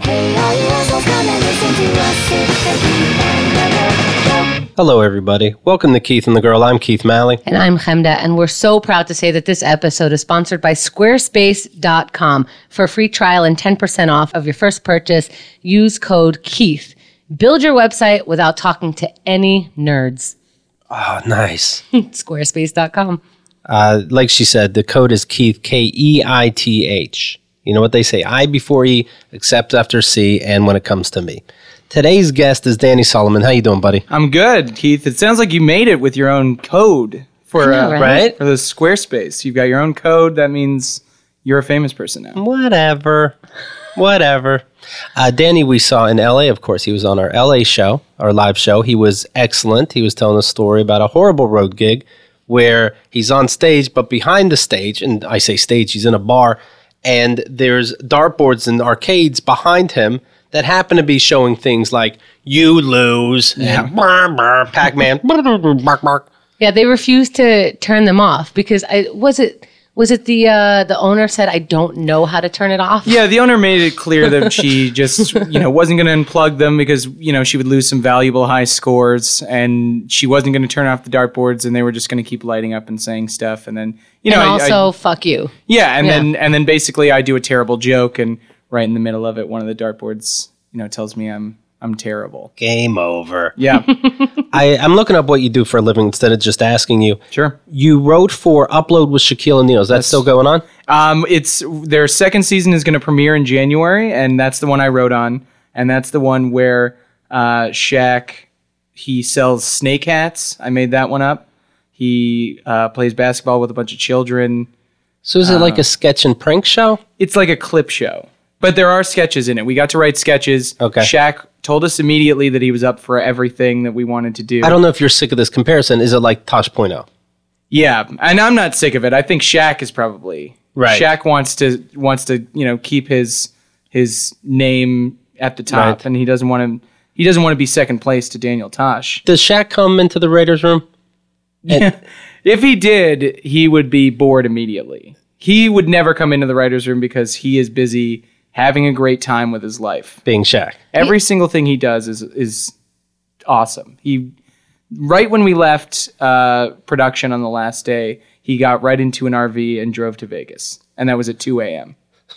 Hello, everybody. Welcome to Keith and the Girl. I'm Keith Malley. And I'm Chemda, and we're so proud to say that this episode is sponsored by Squarespace.com. For a free trial and 10% off of your first purchase, use code KEITH. Build your website without talking to any nerds. Oh, nice. Squarespace.com. Like she said, the code is Keith, K-E-I-T-H. You know what they say, I before E, except after C, and when it comes to me. Today's guest is Danny Solomon. How you doing, buddy? I'm good, Keith. It sounds like you made it with your own code for right? For the Squarespace. You've got your own code. That means you're a famous person now. Whatever. Danny, we saw in L.A., of course. He was on our L.A. show, our live show. He was excellent. He was telling a story about a horrible road gig where he's on stage, but behind the stage, and I say stage, he's in a bar, and there's dartboards and arcades behind him that happen to be showing things like "You lose" and Pac-Man. Yeah, they refused to turn them off because was it the owner said, I don't know how to turn it off? Yeah, the owner made it clear that she just wasn't going to unplug them because she would lose some valuable high scores, and she wasn't going to turn off the dartboards, and they were just going to keep lighting up and saying stuff, and then fuck you. Yeah, then basically I do a terrible joke, and right in the middle of it, one of the dartboards, tells me I'm terrible. Game over. Yeah. I'm looking up what you do for a living instead of just asking you. Sure. You wrote for Upload with Shaquille O'Neal. Is that still going on? It's their second season is going to premiere in January, and that's the one I wrote on, and that's the one where Shaq, he sells snake hats. I made that one up. He plays basketball with a bunch of children. So is it like a sketch and prank show? It's like a clip show. But there are sketches in it. We got to write sketches. Okay. Shaq told us immediately that he was up for everything that we wanted to do. I don't know if you're sick of this comparison. Is it like Tosh.0? Yeah, and I'm not sick of it. I think Shaq is probably right. Shaq wants to keep his name at the top, right. And he doesn't want to be second place to Daniel Tosh. Does Shaq come into the Raiders room? Yeah. If he did, he would be bored immediately. He would never come into the writers' room because he is busy having a great time with his life. Being Shaq. Every single thing he does is awesome. Right when we left production on the last day, he got right into an RV and drove to Vegas. And that was at 2 a.m.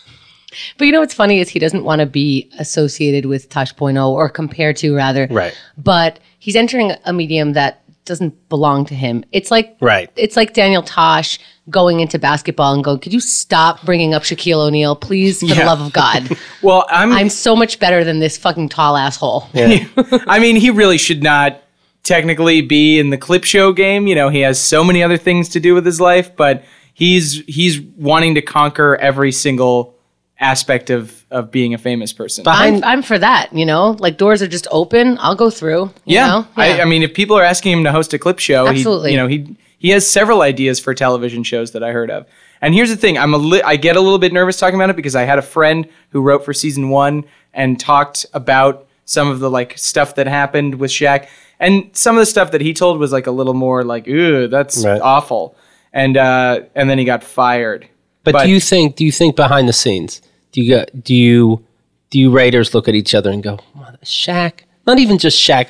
But what's funny is he doesn't want to be associated with Tosh.0 or compared to, rather. Right. But he's entering a medium that doesn't belong to him. It's like It's like Daniel Tosh going into basketball and going, could you stop bringing up Shaquille O'Neal, please, for the love of God? Well, I'm so much better than this fucking tall asshole. Yeah. I mean, he really should not technically be in the clip show game. He has so many other things to do with his life, but he's wanting to conquer every single aspect of being a famous person. I'm for that, like doors are just open. I'll go through. You know? I mean, if people are asking him to host a clip show, absolutely. He has several ideas for television shows that I heard of. And here's the thing, I get a little bit nervous talking about it because I had a friend who wrote for season 1 and talked about some of the stuff that happened with Shaq, and some of the stuff that he told was a little more ooh, that's awful. And then he got fired. But do you think behind the scenes, do you Raiders look at each other and go, Shaq? Not even just Shaq,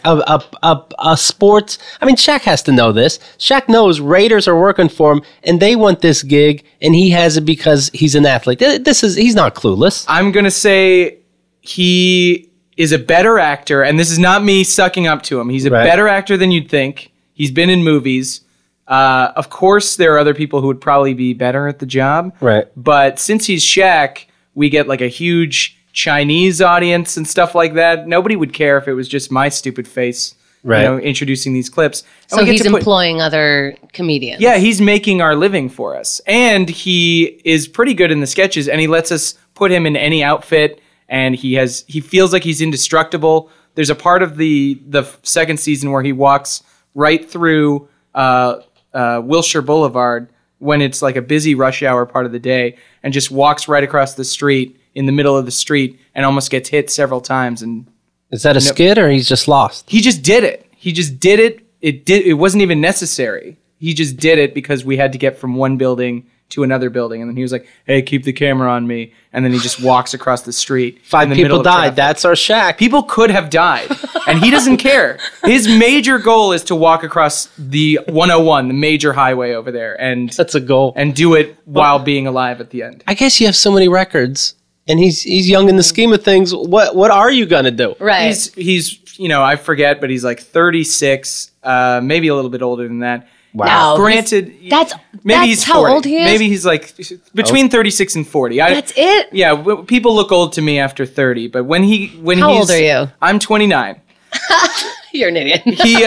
a sports. I mean, Shaq has to know this. Shaq knows Raiders are working for him, and they want this gig, and he has it because he's an athlete. He's not clueless. I'm gonna say he is a better actor, and this is not me sucking up to him. He's a better actor than you'd think. He's been in movies. Of course, there are other people who would probably be better at the job. Right. But since he's Shaq, we get a huge Chinese audience and stuff like that. Nobody would care if it was just my stupid face, introducing these clips. And so he's employing other comedians. Yeah, he's making our living for us. And he is pretty good in the sketches, and he lets us put him in any outfit, and he feels like he's indestructible. There's a part of the second season where he walks right through Wilshire Boulevard when it's a busy rush hour part of the day, and just walks right across the street in the middle of the street and almost gets hit several times. And is that a skit or he's just lost? He just did it. It wasn't even necessary. He just did it because we had to get from one building to another building. And then he was like, hey, keep the camera on me. And then he just walks across the street. 5 in the middle people of died. traffic. That's our Shaq. People could have died, and he doesn't care. His major goal is to walk across the 101, the major highway over there, and That's a goal. and do it while being alive at the end. I guess you have so many records, and he's young in the scheme of things. What are you gonna do? Right. He's I forget, but he's like 36, maybe a little bit older than that. Wow. Granted, That's maybe he's how 40. old he is? Maybe he's like between 36 and 40. That's it? Yeah, people look old to me after 30, but when How old are you? I'm 29. You're an idiot.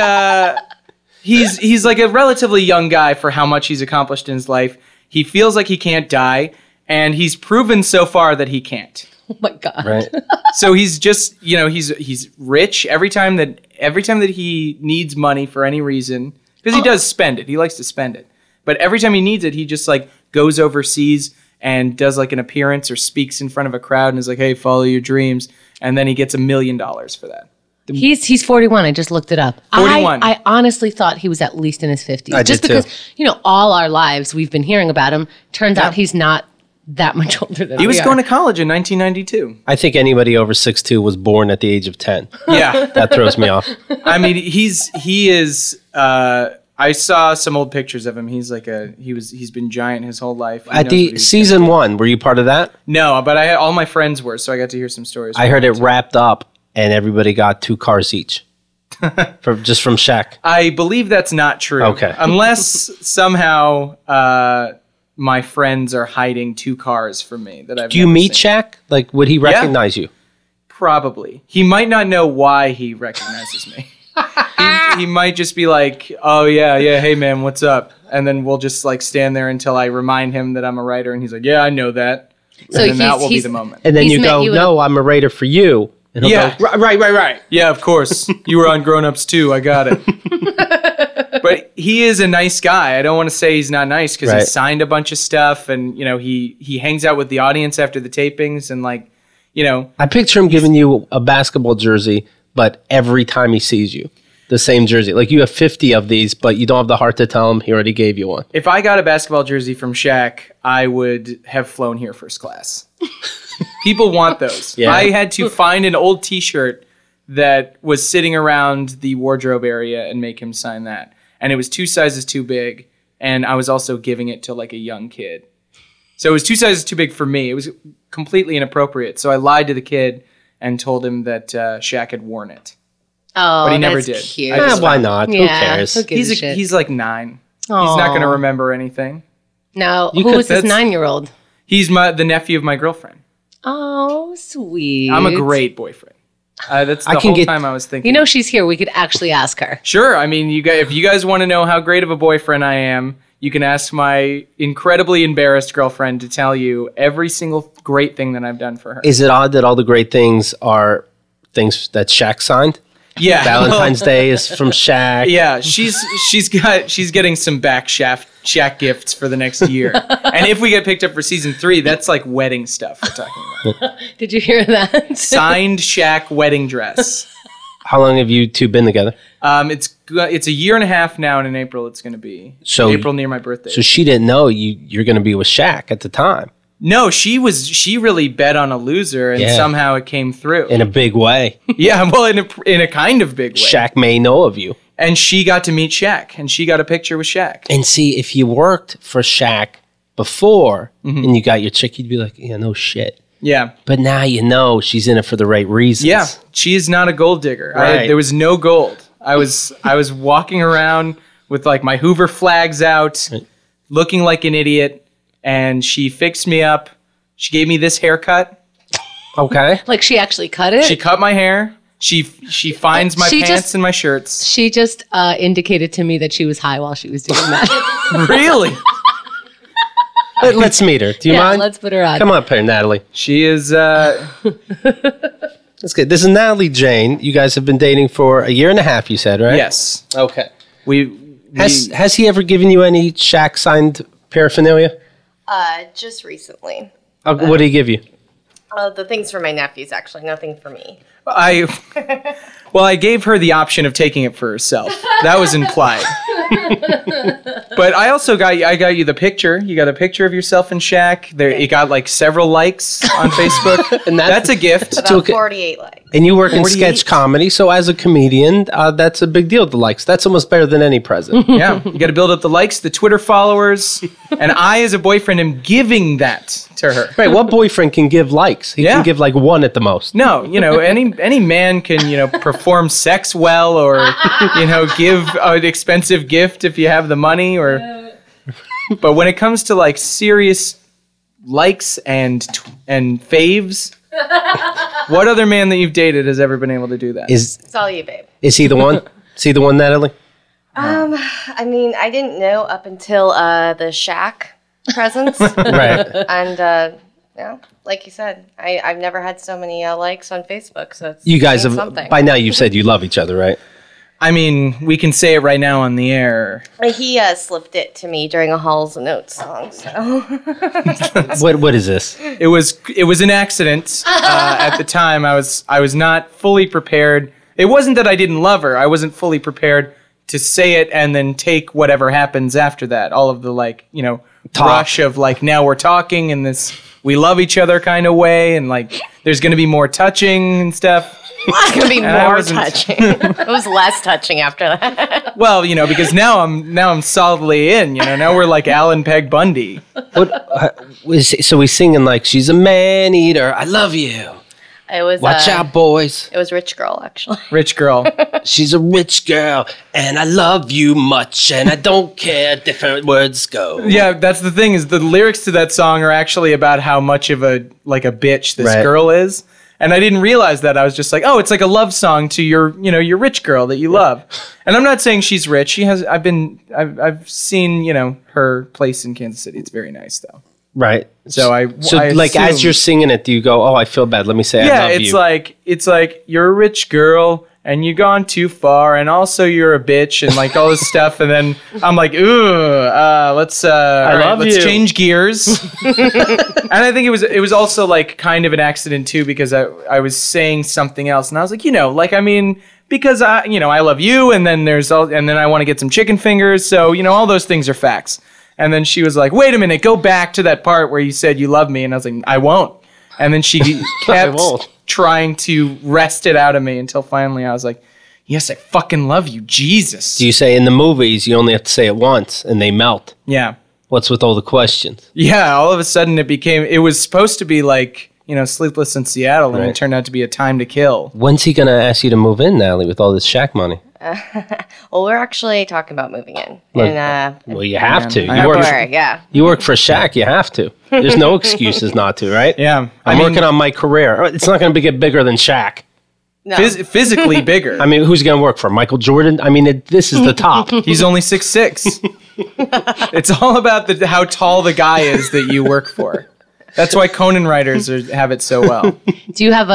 He's like a relatively young guy for how much he's accomplished in his life. He feels like he can't die, and he's proven so far that he can't. Oh my God. Right. So he's just, he's rich every time that he needs money for any reason, because he does spend it. He likes to spend it. But every time he needs it, he just like goes overseas and does like an appearance or speaks in front of a crowd and is like, hey, follow your dreams. And then he gets $1 million for that. He's 41. I just looked it up. 41. I honestly thought he was at least in his 50s. I just did too. because, all our lives we've been hearing about him. Turns out he's not that much older than He was we going are. to college in 1992. I think anybody over 6'2" was born at the age of 10. Yeah. That throws me off. I mean, he is. I saw some old pictures of him. He's like he's been giant his whole life. He knows At what the he's season 1, were you part of that? No, but all my friends were, so I got to hear some stories. I heard it wrapped up, and everybody got 2 cars each, just from Shaq. I believe that's not true. Okay. Unless somehow my friends are hiding 2 cars from me that I've. Do you never meet seen. Shaq? Like, would he recognize you? Probably. He might not know why he recognizes me. He might just be like, oh yeah, hey man, what's up? And then we'll just like stand there until I remind him that I'm a writer, and he's like, yeah, I know that. So And then that he's- will be he's- the moment. And then He's you met go, you no, I'm a writer for you. And he'll Yeah. go, right. Yeah, of course. You were on Grown Ups too. I got it. But he is a nice guy. I don't want to say he's not nice because he Right. signed a bunch of stuff, and he hangs out with the audience after the tapings, and like, I picture him giving you a basketball jersey, but every time he sees you, the same jersey. Like you have 50 of these, but you don't have the heart to tell him he already gave you one. if I got a basketball jersey from Shaq, I would have flown here first class. People want those. Yeah. I had to find an old T-shirt that was sitting around the wardrobe area and make him sign that. And it was 2 sizes too big, and I was also giving it to like a young kid. So it was 2 sizes too big for me. It was completely inappropriate. So I lied to the kid and told him that Shaq had worn it. Oh, But he never that's did. Cute. I just Why not? Who Yeah, cares? who gives a shit? He's like 9. He's Aw. not going to remember anything. Now, You who could- is this that's- 9-year-old? He's the nephew of my girlfriend. Oh, sweet. I'm a great boyfriend. That's I the can whole get- time I was thinking. You know she's here. We could actually ask her. Sure. I mean, if you guys want to know how great of a boyfriend I am, you can ask my incredibly embarrassed girlfriend to tell you every single great thing that I've done for her. Is it odd that all the great things are things that Shaq signed? Yeah. Valentine's Day is from Shaq. Yeah, she's getting some back Shaq gifts for the next year. And if we get picked up for season 3, that's like wedding stuff we're talking about. Did you hear that? Signed Shaq wedding dress. How long have you two been together? It's a year and a half now, and in April it's going to be So- April near my birthday. So she didn't know you're going to be with Shaq at the time No, she really bet on a loser, and Yeah. somehow it came through. in a big way. Yeah, well, in a kind of big way. Shaq may know of you. And she got to meet Shaq, and she got a picture with Shaq. And see, if you worked for Shaq before and you got your chick, you'd be like, yeah, no shit. Yeah, But now you know she's in it for the right reasons. yeah. She is not a gold digger. Right. There was no gold. I was walking around with like my Hoover flags out, looking like an idiot, and she fixed me up. She gave me this haircut. Okay. Like she actually cut it? She cut my hair. She finds my She pants just- and my shirts. She just indicated to me that she was high while she was doing that. Really? Let's meet her. Do you Yeah, mind? let's put her on. Come up here, Natalie. She is. That's good. This is Natalie Jane. You guys have been dating for a year and a half, you said, right? Yes. Okay. We Has he ever given you any Shaq signed paraphernalia? Just recently. What did he give you? The things for my nephews, actually. Nothing for me. I gave her the option of taking it for herself. That was implied. But I also got you the picture. You got a picture of yourself and Shaq. There, it got like several likes on Facebook, and that's a gift. About 48 likes. And you work in 48? sketch comedy, so as a comedian, that's a big deal. The likes. That's almost better than any present. Yeah, you got to build up the likes, the Twitter followers, and I, as a boyfriend, am giving that to her. Right? What boyfriend can give likes? He Yeah. can give like one at the most. No, any man can, perform sex well, or, give an expensive gift if you have the money, or. But when it comes to like serious likes and faves, what other man that you've dated has ever been able to do that? It's all you, babe. Is he the one? Is he the one, Natalie? I mean, I didn't know up until the Shaq presence. Right. And, like you said, I've never had so many likes on Facebook. So it's You guys have, something. by now you've said you love each other, right? I mean, we can say it right now on the air. He slipped it to me during a Halls of Notes song. So What is this? It was an accident. At the time, I was not fully prepared. It wasn't that I didn't love her. I wasn't fully prepared to say it and then take whatever happens after that. All of the rush of like, now we're talking in this we love each other kind of way, and like there's going to be more touching and stuff. it's gonna be And I more wasn't- touching. It was less touching after that. Well, because now I'm solidly in. Now we're like Alan Peg Bundy. So he's singing like, she's a man eater. I love you. It was Watch out, boys. It was Rich Girl, actually. Rich girl. She's a rich girl, and I love you much, and I don't care. Different words go. Yeah, that's the thing, is the lyrics to that song are actually about how much of a bitch this Right. girl is. And I didn't realize that. I was just like, oh, it's like a love song to your rich girl that you love. And I'm not saying she's rich. She has. I've seen her place in Kansas City. It's very nice though. Right. So I like as assume- you're singing it, do you go, oh, I feel bad. Let me say I love you. it's like you're a rich girl and you've gone too far, and also you're a bitch and like all this stuff. And then I'm like, ooh, let's love you. change gears. And I think it was also like kind of an accident too, because I was saying something else, and I was like, because I love you, and then and then I want to get some chicken fingers, so all those things are facts. And then she was like, wait a minute, go back to that part where you said you love me. And I was like, I won't. And then she kept won't. trying to wrest it out of me until finally I was like, yes, I fucking love you, Jesus. Do you say in the movies you only have to say it once and they melt? Yeah. What's with all the questions? Yeah, all of a sudden it was supposed to be like, Sleepless in Seattle, and Right. it turned out to be A Time to Kill. When's he going to ask you to move in, Natalie, with all this Shaq money? Well, we're actually talking about moving in. Look, in Well, you have to. I February, yeah. You work for Shaq, you have to. There's no excuses not to, right? Yeah. I'm working on my career. It's not going to get bigger than Shaq. No. Physically bigger. I mean, who's going to work for Michael Jordan? I mean, this is the top. He's only 6'6". It's all about how tall the guy is that you work for. That's why Conan writers have it so well. Do you have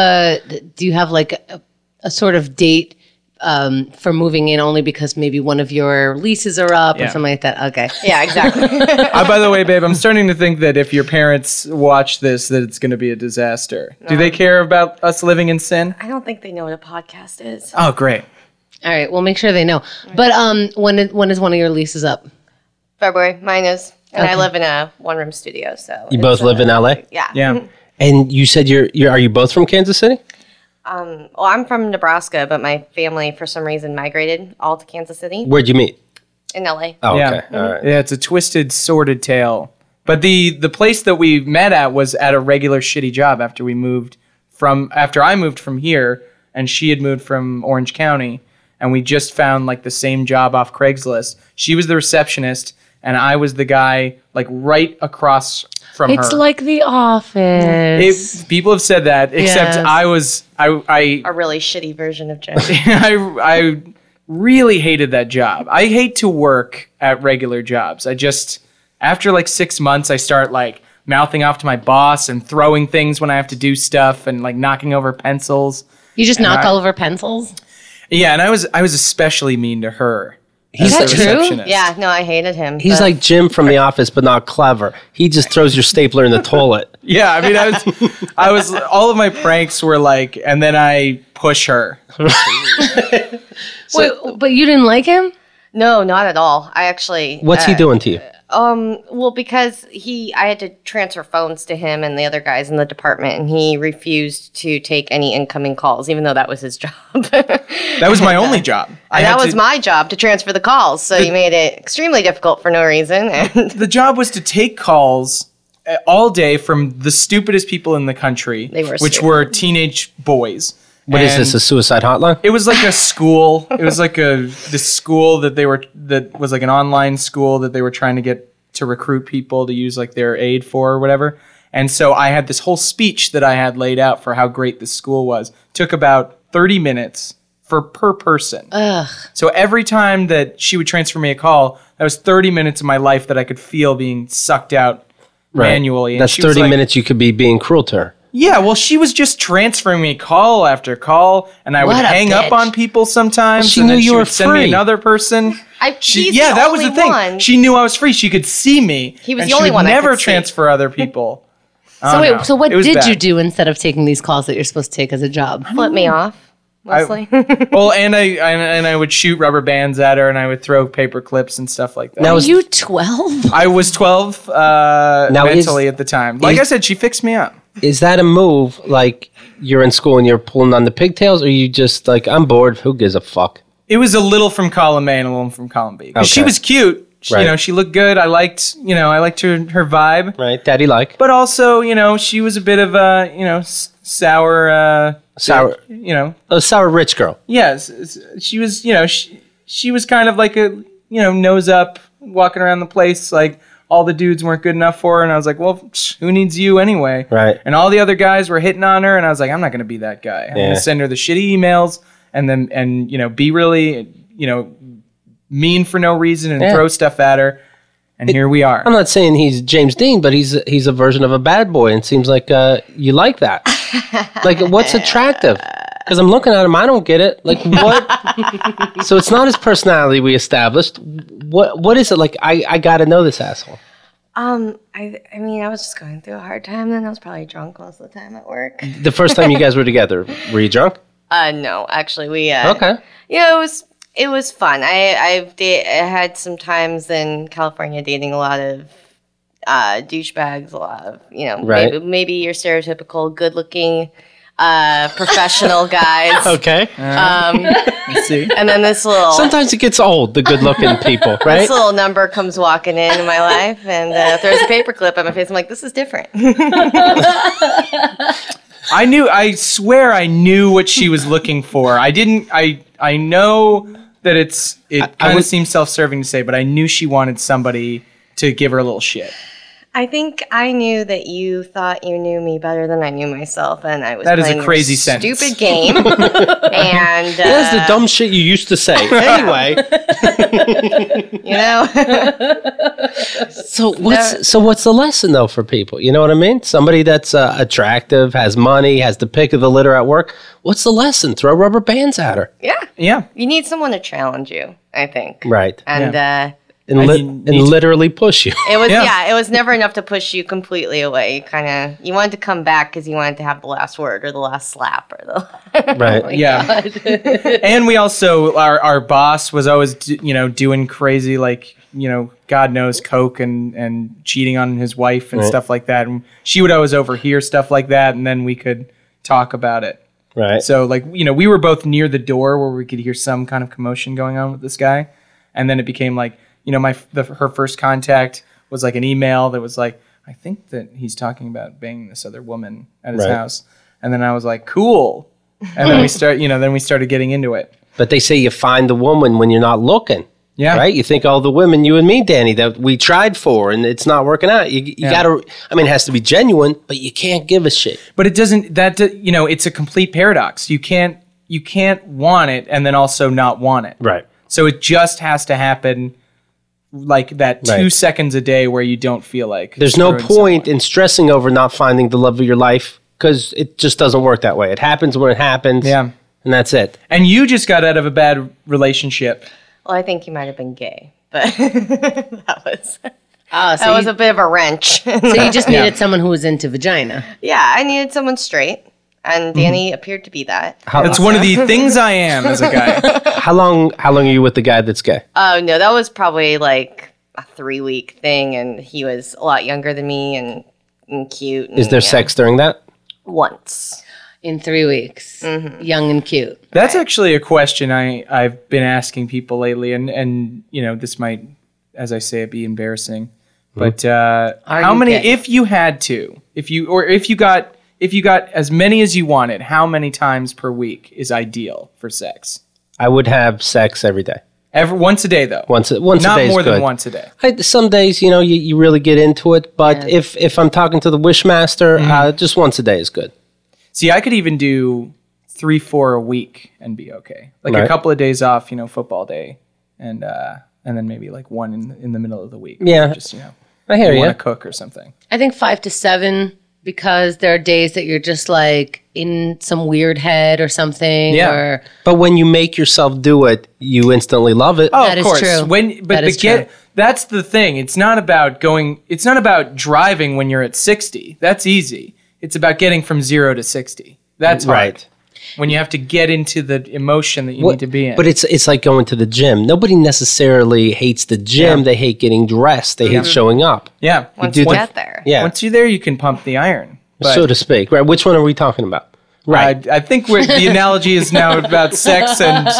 like a sort of date for moving in, only because maybe one of your leases are up Yeah. or something like that? Okay. Yeah, exactly. By the way, babe, I'm starting to think that if your parents watch this, that it's going to be a disaster. Do they care about us living in sin? I don't think they know what a podcast is. Oh, great. All right. We'll make sure they know. But when is one of your leases up? February, mine is. And I Okay. live in a one-room studio, so. You both live in LA? Yeah. Yeah. And you said are you both from Kansas City? Well, I'm from Nebraska, but my family, for some reason, migrated all to Kansas City Where'd you meet? in LA. Oh, Yeah. okay. All right. Yeah, it's a twisted, sordid tale. But the place that we met at was at a regular shitty job after I moved from here, and she had moved from Orange County, and we just found like the same job off Craigslist. She was the receptionist, and I was the guy like right across from her. It's like The Office. People have said that, except Yes. I A really shitty version of Jen. I really hated that job. I hate to work at regular jobs. After like 6 months, I start like mouthing off to my boss and throwing things when I have to do stuff and like knocking over pencils. You just knock all over pencils? Yeah, and I was especially mean to her. Is that true? receptionist. Yeah, no, I hated him. He's but- like Jim from The Office, but not clever. He just throws your stapler in the toilet. Yeah, I mean, I was all of my pranks were like, and then I push her. Wait, but you didn't like him? No, not at all. I actually. What's he doing to you? Well, because I had to transfer phones to him and the other guys in the department, and he refused to take any incoming calls, even though that was his job. That was my only job. That was my job to transfer the calls, so he made it extremely difficult for no reason. And The job was to take calls all day from the stupidest people in the country, They were which stupid. were teenage boys. What is this, a suicide hotline? It was like a school. It was like this school that was like an online school that they were trying to get to recruit people to use like their aid for or whatever. And so I had this whole speech that I had laid out for how great this school was. Took about 30 minutes per person. So every time that she would transfer me a call, that was 30 minutes of my life that I could feel being sucked out manually. And That's she was 30 like- minutes you could be being cruel to her. Yeah, well, she was just transferring me call after call, and I would What a hang up bitch. on people sometimes. Well, she and then knew you she were would send me free. another person. he's Yeah, the that was the only thing. one. She knew I was free. She could see me. He was and the only she would one I never could see. transfer other people. So wait, so what It was did you bad. do instead of taking these calls that you're supposed to take as a job? Flip me off, mostly. Well, and I would shoot rubber bands at her, and I would throw paper clips and stuff like that. Now, Are is- you 12? I was 12 mentally at the time. Like I said, she fixed me up. Is that a move, like you're in school and you're pulling on the pigtails, or are you just like, I'm bored, who gives a fuck? It was a little from column A and a little from column B. 'Cause she Okay. was cute. She, Right. she looked good. I liked her vibe. Right? Daddy like. But also, she was a bit of a, sour, Sour. A sour rich girl. yes, she was, she was kind of like a, nose up, walking around the place, like all the dudes weren't good enough for her. And I was like, well, who needs you anyway? Right. And all the other guys were hitting on her. And I was like, I'm not going to be that guy. I'm going Yeah. to send her the shitty emails and be really, mean for no reason and Yeah. throw stuff at her. And here we are. I'm not saying he's James Dean, but he's a version of a bad boy, and it seems like you like that. Like, what's attractive? Because I'm looking at him, I don't get it. Like, what? So it's not his personality we established. What is it? Like, I got to know this asshole. I mean, I was just going through a hard time, and I was probably drunk most of the time at work. The first time you guys were together, were you drunk? No, actually, we. Okay. Yeah, it was fun. I had some times in California dating a lot of douchebags, a lot of Right. maybe your stereotypical good-looking professional guys. Okay. Let's see. And then this little Sometimes it gets old, the good-looking people, right? this little number comes walking in my life and throws a paperclip at my face. I'm like, this is different. I swear I knew what she was looking for. I know that it kind of seems self-serving to say, but I knew she wanted somebody to give her a little shit. I think I knew that you thought you knew me better than I knew myself, and I was That is a playing crazy your sentence. stupid game. And That's the dumb shit you used to say. Anyway, so what's the lesson though for people? You know what I mean? Somebody that's attractive, has money, has the pick of the litter at work. What's the lesson? Throw rubber bands at her. Yeah. You need someone to challenge you, I think. Right. And And, literally push you. it was Yeah. it was never enough to push you completely away. You wanted to come back because you wanted to have the last word or the last slap or the Right. Yeah. And we also, our boss was always, doing crazy, like, God knows, coke and cheating on his wife and stuff like that. And she would always overhear stuff like that, and then we could talk about it. Right. So, like, we were both near the door where we could hear some kind of commotion going on with this guy. And then it became like, her first contact was like an email that was like, I think that he's talking about banging this other woman at his Right. house. And then I was like, cool. And then we started getting into it. But they say you find the woman when you're not looking. Yeah. Right? You think all the women, you and me, Danny, that we tried for and it's not working out. You got to, it has to be genuine, but you can't give a shit. But it doesn't, it's a complete paradox. You can't want it and then also not want it. Right. So it just has to happen like that 2 seconds a day where you don't feel like There's no screwing point someone. in stressing over not finding the love of your life because it just doesn't work that way. It happens when it happens. Yeah. And that's it. And you just got out of a bad relationship. Well, I think he might have been gay, but that was Oh, that was a bit of a wrench. so you just needed someone who was into vagina. Yeah, I needed someone straight, and Danny appeared to be that. That's one of the things I am as a guy. How long are you with the guy that's gay? Oh no, that was probably like a 3-week thing, and he was a lot younger than me and cute. And, Is there sex during that? Once? In 3 weeks. Young and cute. That's actually a question I've been asking people lately, and you know, this might, as I say it, be embarrassing. But how you many? gay? If you had to, if you got as many as you wanted, how many times per week is ideal for sex? I would have sex every day. Once a day, though. Once a Not day is more than good. once a day. Some days, you know, you really get into it. But if I'm talking to the Wishmaster, just once a day is good. See, I could even do 3-4 a week and be okay. Like Right. a couple of days off, you know, football day, and then maybe like one in the middle of the week. Yeah. Just, you know, I hear want you. to cook or something. I think 5 to 7 because there are days that you're just like in some weird head or something. Yeah. Or But when you make yourself do it, you instantly love it. Oh, That of is course. true. That is true. That's the thing. It's not about driving when you're at 60. That's easy. It's about getting from 0 to 60. That's hard. Right. When you have to get into the emotion that you need to be in. But it's like going to the gym. Nobody necessarily hates the gym. Yeah. They hate getting dressed. They hate showing up. yeah. Once do you the- get there. Yeah, Once you're there, you can pump the iron. But, so to speak. Right. Which one are we talking about? Right. I think the analogy is now about sex and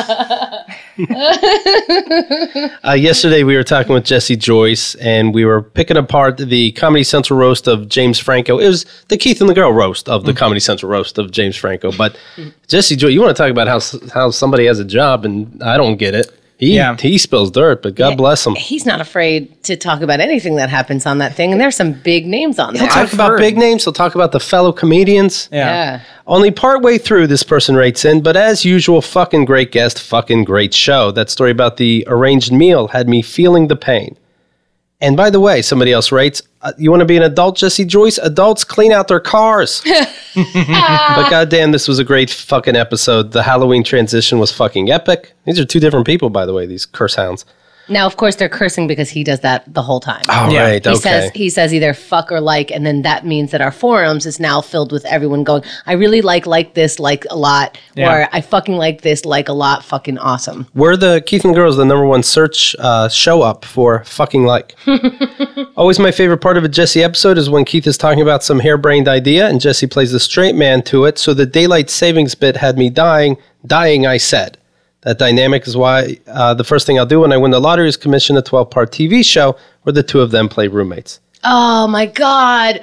Yesterday we were talking with Jesse Joyce, and we were picking apart the Comedy Central roast of James Franco. It was the Keith and the Girl roast of the Comedy Central roast of James Franco. But Jesse Joyce, you want to talk about how somebody has a job, and I don't get it. He spills dirt, but God bless him. he's not afraid to talk about anything that happens on that thing. And there's some big names on there. He'll talk I've about heard. big names. He'll talk about the fellow comedians. Yeah. Only partway through, this person writes in, but as usual, fucking great guest, fucking great show. That story about the arranged meal had me feeling the pain. And by the way, somebody else writes, you want to be an adult, Jesse Joyce? Adults clean out their cars. But goddamn, this was a great fucking episode. The Halloween transition was fucking epic. These are two different people, by the way, these curse hounds. Now, of course, they're cursing because he does that the whole time. Oh, Yeah. right, okay. He says either fuck or like, and then that means that our forums is now filled with everyone going, I really like this, like a lot, Yeah. or I fucking like this, like a lot, fucking awesome. Were the Keith and the Girls the #1 search show up for fucking like? Always my favorite part of a Jesse episode is when Keith is talking about some harebrained idea and Jesse plays the straight man to it. So the daylight savings bit had me dying, I said. That dynamic is why the first thing I'll do when I win the lottery is commission a 12-part TV show where the two of them play roommates. Oh my God.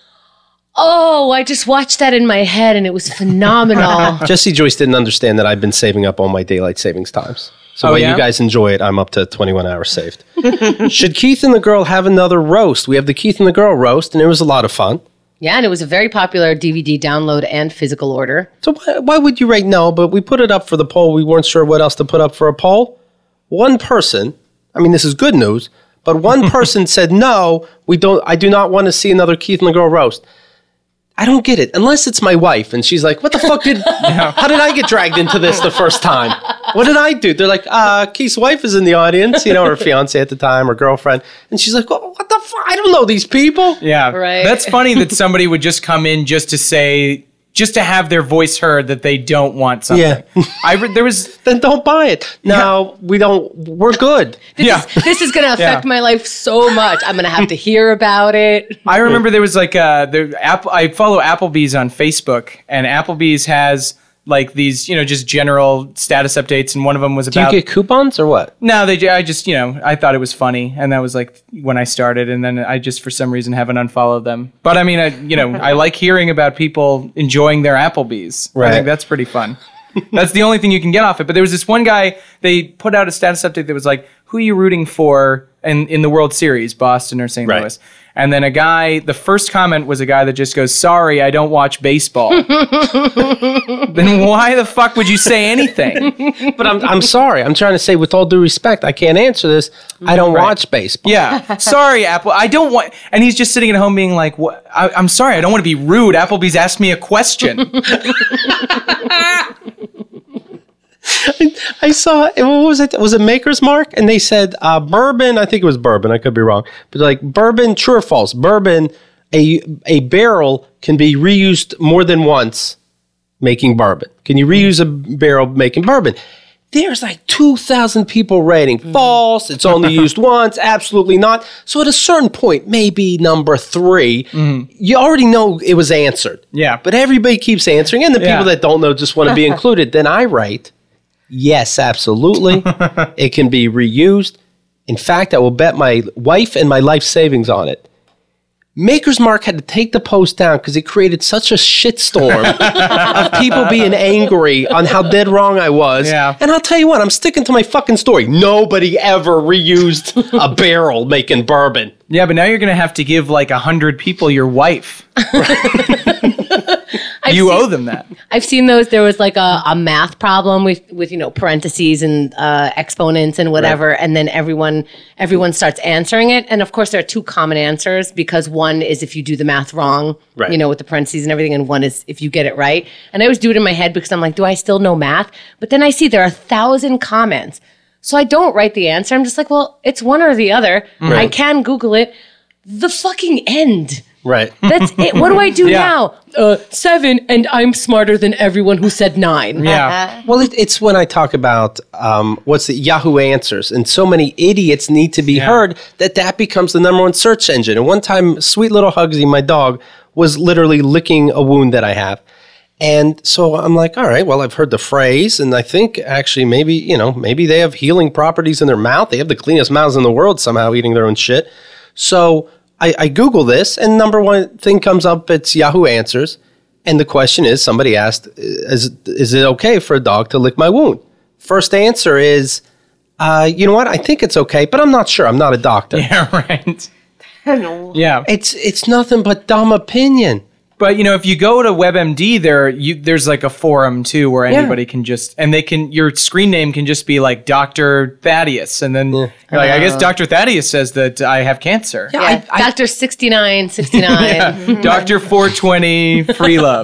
Oh, I just watched that in my head and it was phenomenal. Jesse Joyce didn't understand that I've been saving up all my daylight savings times. So Oh, while yeah? you guys enjoy it, I'm up to 21 hours saved. Should Keith and the Girl have another roast? We have the Keith and the Girl roast, and it was a lot of fun. Yeah, and it was a very popular DVD download and physical order. So why would you write no? But we put it up for the poll. We weren't sure what else to put up for a poll. One person, I mean, this is good news, but one person said no. I do not want to see another Keith and the Girl roast. I don't get it unless it's my wife and she's like, "What the fuck how did I get dragged into this the first time? What did I do?" They're like, "Keith's wife is in the audience, you know, her fiance at the time or girlfriend," and she's like, "What the fuck? I don't know these people." yeah. Right. That's funny that somebody would just come in just to have their voice heard that they don't want something. Yeah. There was Then don't buy it. No, we don't. We're good. This is going to affect my life so much. I'm going to have to hear about it. I remember there was like I follow Applebee's on Facebook, and Applebee's has like these, you know, just general status updates, and one of them was Do you about get coupons or what? no, I just, you know, I thought it was funny, and that was like when I started, and then I just for some reason haven't unfollowed them. But I mean, I like hearing about people enjoying their Applebee's. Right. I think that's pretty fun. That's the only thing you can get off it. But there was this one guy, they put out a status update that was like, who are you rooting for in the World Series, Boston or St. Right. Louis? And then the first comment was a guy that just goes, "Sorry, I don't watch baseball." Then why the fuck would you say anything? But I'm sorry. I'm trying to say, with all due respect, I can't answer this. I don't watch baseball. Yeah. Sorry, Apple. I don't want. And he's just sitting at home being like, "What? I'm sorry. I don't want to be rude. Applebee's asked me a question." I saw, what was it? Was it Maker's Mark? And they said bourbon, I think it was bourbon, I could be wrong. But like bourbon, true or false, bourbon, a barrel can be reused more than once making bourbon. Can you reuse a barrel making bourbon? There's like 2,000 people rating false. It's only used once. Absolutely not. So at a certain point, maybe number 3, you already know it was answered. Yeah. But everybody keeps answering, and the people that don't know just want to be included. Then I write, yes, absolutely. It can be reused. In fact, I will bet my wife and my life savings on it. Maker's Mark had to take the post down because it created such a shitstorm of people being angry on how dead wrong I was. Yeah. And I'll tell you what, I'm sticking to my fucking story. Nobody ever reused a barrel making bourbon. Yeah, but now you're going to have to give like 100 people your wife. You owe them that. I've seen those. There was like a math problem with parentheses and exponents and whatever, and then everyone starts answering it. And of course, there are 2 common answers because one is if you do the math wrong, with the parentheses and everything, and one is if you get it right. And I always do it in my head because I'm like, do I still know math? But then I see there are 1,000 comments. So I don't write the answer. I'm just like, well, it's one or the other. I can Google it. The fucking end. Right. That's it. What do I do now? 7, and I'm smarter than everyone who said 9. Yeah. Well, it's when I talk about what's the Yahoo Answers, and so many idiots need to be heard that becomes the number 1 search engine. And one time, sweet little Hugsy, my dog, was literally licking a wound that I have. And so I'm like, all right, well, I've heard the phrase, and I think actually maybe they have healing properties in their mouth. They have the cleanest mouths in the world somehow eating their own shit. So I Google this, and number 1 thing comes up, it's Yahoo Answers. And the question is, somebody asked, is it okay for a dog to lick my wound? First answer is, you know what? I think it's okay, but I'm not sure. I'm not a doctor. Yeah, right. Yeah. It's nothing but dumb opinion. But, if you go to WebMD, there's like a forum, too, where anybody can just, and your screen name can just be like Dr. Thaddeus. And then you're like, I guess Dr. Thaddeus says that I have cancer. Yeah, Dr. 6969. Yeah. Dr. 420, free love.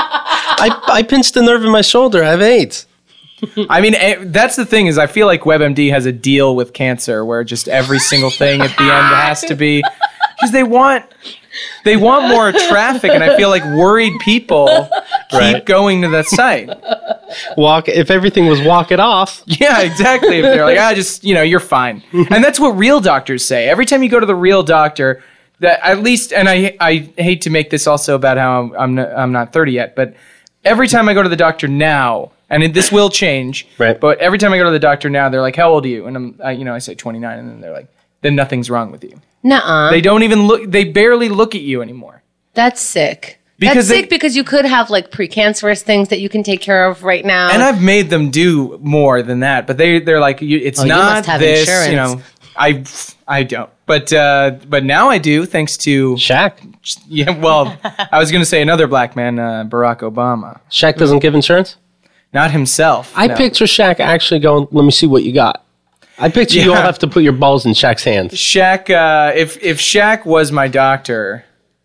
I pinched a nerve in my shoulder. I have AIDS. I mean, that's the thing is I feel like WebMD has a deal with cancer where just every single thing at the end has to be, because they want more traffic, and I feel like worried people keep going to that site. If everything was walk it off. Yeah, exactly. If they're like, you're fine. And that's what real doctors say. Every time you go to the real doctor, that at least, and I hate to make this also about how I'm not 30 yet, but every time I go to the doctor now, and this will change, but every time I go to the doctor now, they're like, how old are you? And I say 29, and then they're like, then nothing's wrong with you. Nuh-uh. They don't even look. They barely look at you anymore. That's sick. That's sick because you could have like precancerous things that you can take care of right now. And I've made them do more than that, but they're like, it's not you must have this. Insurance. I don't. But now I do, thanks to Shaq. Yeah. Well, I was going to say another black man, Barack Obama. Shaq doesn't give insurance? Not himself. I picture Shaq actually going, let me see what you got. I picture you all have to put your balls in Shaq's hands. Shaq, if Shaq was my doctor,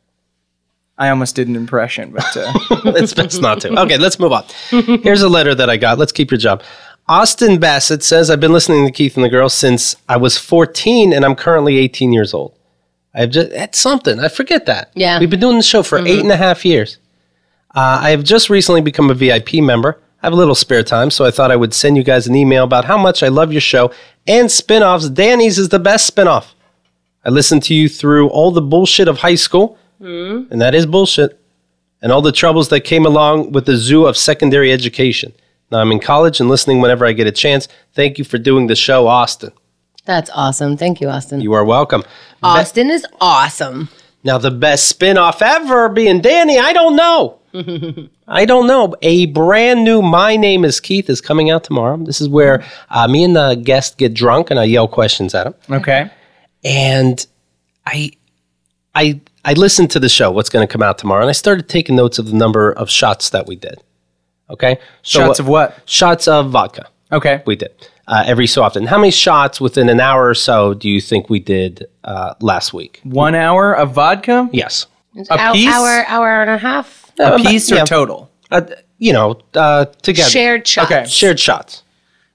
I almost did an impression, but it's best not to. Okay, let's move on. Here's a letter that I got. Let's keep your job. Austin Bassett says, I've been listening to Keith and the Girls since I was 14, and I'm currently 18 years old. That's something. I forget that. Yeah. We've been doing the show for 8.5 years. I have just recently become a VIP member. I have a little spare time, so I thought I would send you guys an email about how much I love your show and spin-offs. Danny's is the best spin-off. I listened to you through all the bullshit of high school, and that is bullshit, and all the troubles that came along with the zoo of secondary education. Now I'm in college and listening whenever I get a chance. Thank you for doing the show, Austin. That's awesome. Thank you, Austin. You are welcome. Austin is awesome. Now the best spin-off ever being Danny, I don't know. I don't know. A brand new My Name is Keith is coming out tomorrow. This is where me and the guest get drunk and I yell questions at him. Okay. And I listened to the show, what's going to come out tomorrow, and I started taking notes of the number of shots that we did. Okay? Shots of what? Shots of vodka. Okay. We did. Every so often. How many shots within an hour or so do you think we did last week? 1 hour of vodka? Yes. A piece? Hour and a half. A piece or total? Together. Shared shots. Okay. Shared shots.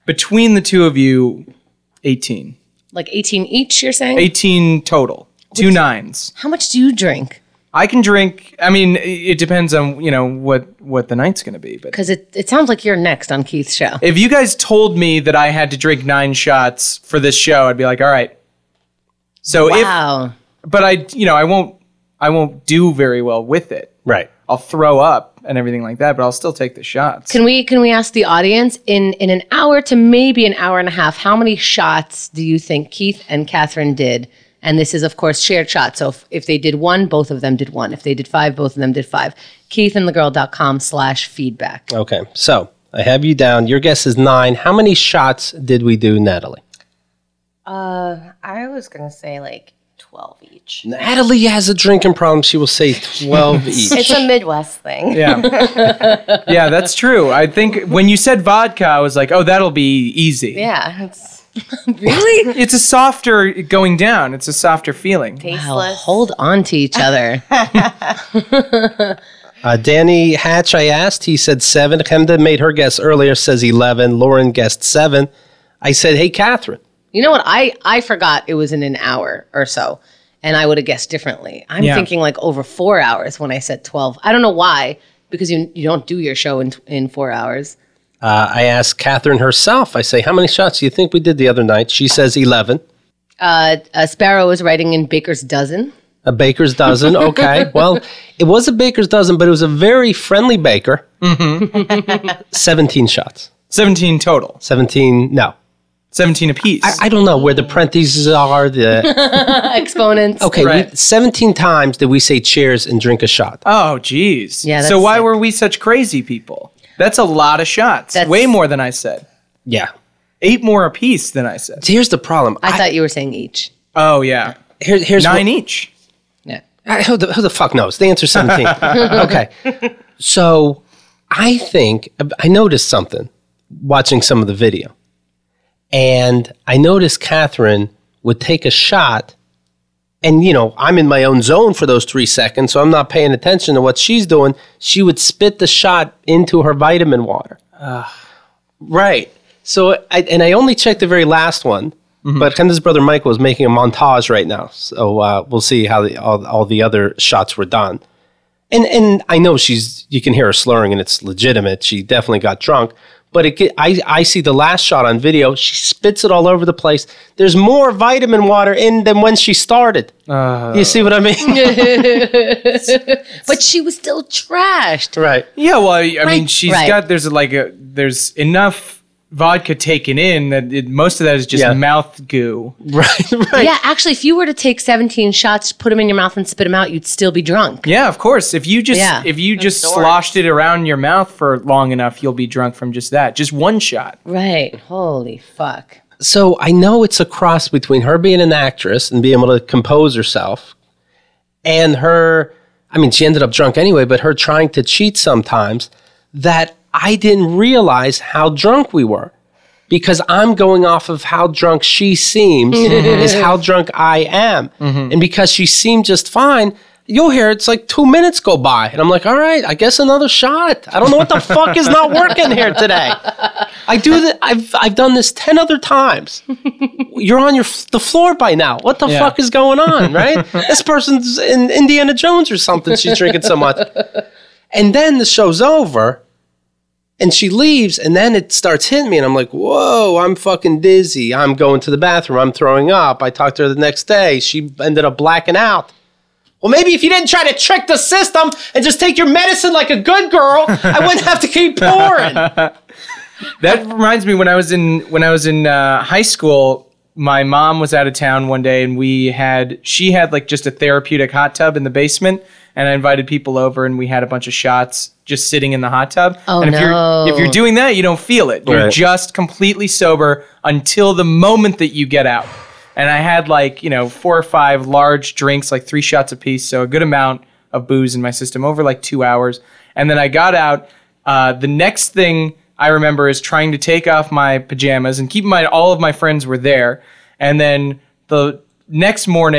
Between the two of you, 18. Like 18 each, you're saying? 18 total. 2 9s. How much do you drink? I can drink. I mean, it depends on what the night's going to be. But Because it sounds like you're next on Keith's show. if you guys told me that I had to drink 9 shots for this show, I'd be like, all right. So Wow. but I won't do very well with it. Right. I'll throw up and everything like that, but I'll still take the shots. Can we ask the audience in an hour to maybe an hour and a half, how many shots do you think Keith and Catherine did? And this is, of course, shared shots. So if they did 1, both of them did 1. If they did 5, both of them did 5. KeithandTheGirl.com/feedback. Okay. So I have you down. Your guess is 9. How many shots did we do, Natalie? I was gonna say like 12 each. Natalie has a drinking problem. She will say 12 each. It's a Midwest thing. Yeah. Yeah, that's true. I think when you said vodka, I was like, oh, that'll be easy. Yeah, it's Really? It's a softer going down. It's a softer feeling. tasteless. Wow, hold on to each other. Danny Hatch, I asked. He said 7. Chemda made her guess earlier, says 11. Lauren guessed 7. I said, hey, Catherine. You know what? I forgot it was in an hour or so, and I would have guessed differently. I'm Yeah. thinking like over 4 hours when I said 12. I don't know why, because you don't do your show in 4 hours. I asked Catherine herself. I say, how many shots do you think we did the other night? She says 11. Sparrow is writing in baker's dozen. A baker's dozen. Okay. Well, it was a baker's dozen, but it was a very friendly baker. 17 shots. 17 total. 17, no. 17 apiece. I don't know where the parentheses are. Exponents. Okay, Right. 17 times did we say cheers and drink a shot. Oh, geez. Yeah, so that's why sick. were we such crazy people? That's a lot of shots. That's- Way more than I said. Yeah. 8 more apiece than I said. Here's the problem. I thought you were saying each. Oh, yeah. Here's 9 what- each. Yeah. Who the fuck knows? The answer's 17. Okay. So I think, I noticed something watching some of the video. And I noticed Catherine would take a shot. And, I'm in my own zone for those 3 seconds, so I'm not paying attention to what she's doing. She would spit the shot into her vitamin water. Right. So, I only checked the very last one. But Kenda's brother Michael is making a montage right now. So we'll see how all the other shots were done. And I know you can hear her slurring and it's legitimate. She definitely got drunk. But I see the last shot on video. She spits it all over the place. There's more vitamin water in than when she started. You see what I mean? But she was still trashed. Right. Yeah, well, I mean, she's right. got, there's enough vodka taken in that most of that is just Yeah. mouth goo. Right. Yeah, actually, if you were to take 17 shots, put them in your mouth and spit them out, you'd still be drunk. Yeah, of course. If you just Absorbed. sloshed it around your mouth for long enough, you'll be drunk from just that. Just one shot. Right. Holy fuck. So I know it's a cross between her being an actress and being able to compose herself and her, she ended up drunk anyway, but her trying to cheat sometimes, that I didn't realize how drunk we were because I'm going off of how drunk she seems is how drunk I am. And because she seemed just fine, you'll hear it's like 2 minutes go by. And I'm like, all right, I guess another shot. I don't know what the fuck is not working here today. I do that. I've done this 10 other times. You're on the floor by now. What the fuck is going on, right? This person's in Indiana Jones or something. She's drinking so much. And then the show's over. And she leaves, and then it starts hitting me, and I'm like, whoa, I'm fucking dizzy. I'm going to the bathroom. I'm throwing up. I talked to her the next day. She ended up blacking out. Well, maybe if you didn't try to trick the system and just take your medicine like a good girl, I wouldn't have to keep pouring. That reminds me, when I was in high school, my mom was out of town one day, and she had like just a therapeutic hot tub in the basement, and I invited people over, and we had a bunch of shots just sitting in the hot tub. Oh, and no. if you're doing that, you don't feel it. You're Right. just completely sober until the moment that you get out. And I had 4 or 5 large drinks, like 3 shots apiece, so a good amount of booze in my system over like 2 hours. And then I got out. The next thing I remember is trying to take off my pajamas, and keep in mind all of my friends were there. And then the next morning,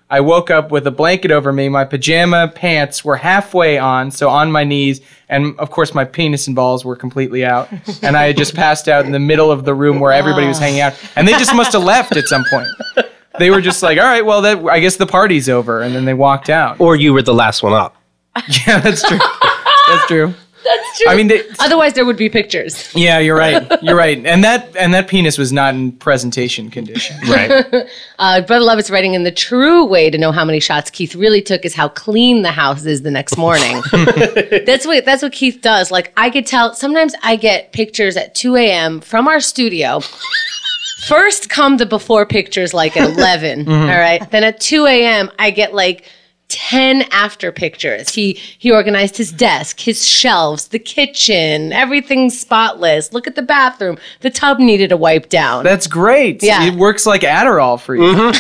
I woke up with a blanket over me. My pajama pants were halfway on, so on my knees. And, of course, my penis and balls were completely out. And I had just passed out in the middle of the room where everybody was hanging out. And they just must have left at some point. They were just like, all right, well, I guess the party's over. And then they walked out. Or you were the last one up. Yeah, that's true. That's true. That's true. I mean, otherwise there would be pictures. yeah, you're right. You're right. And that penis was not in presentation condition. Right. Brother Lovett's writing in the true way to know how many shots Keith really took is how clean the house is the next morning. That's what Keith does. Like, I could tell, sometimes I get pictures at 2 a.m. from our studio. First come the before pictures like at 11, all right? Then at 2 a.m. I get like 10 after pictures. He organized his desk, his shelves, the kitchen, everything's spotless. Look at the bathroom. The tub needed a wipe down. That's great. Yeah. It works like Adderall for you.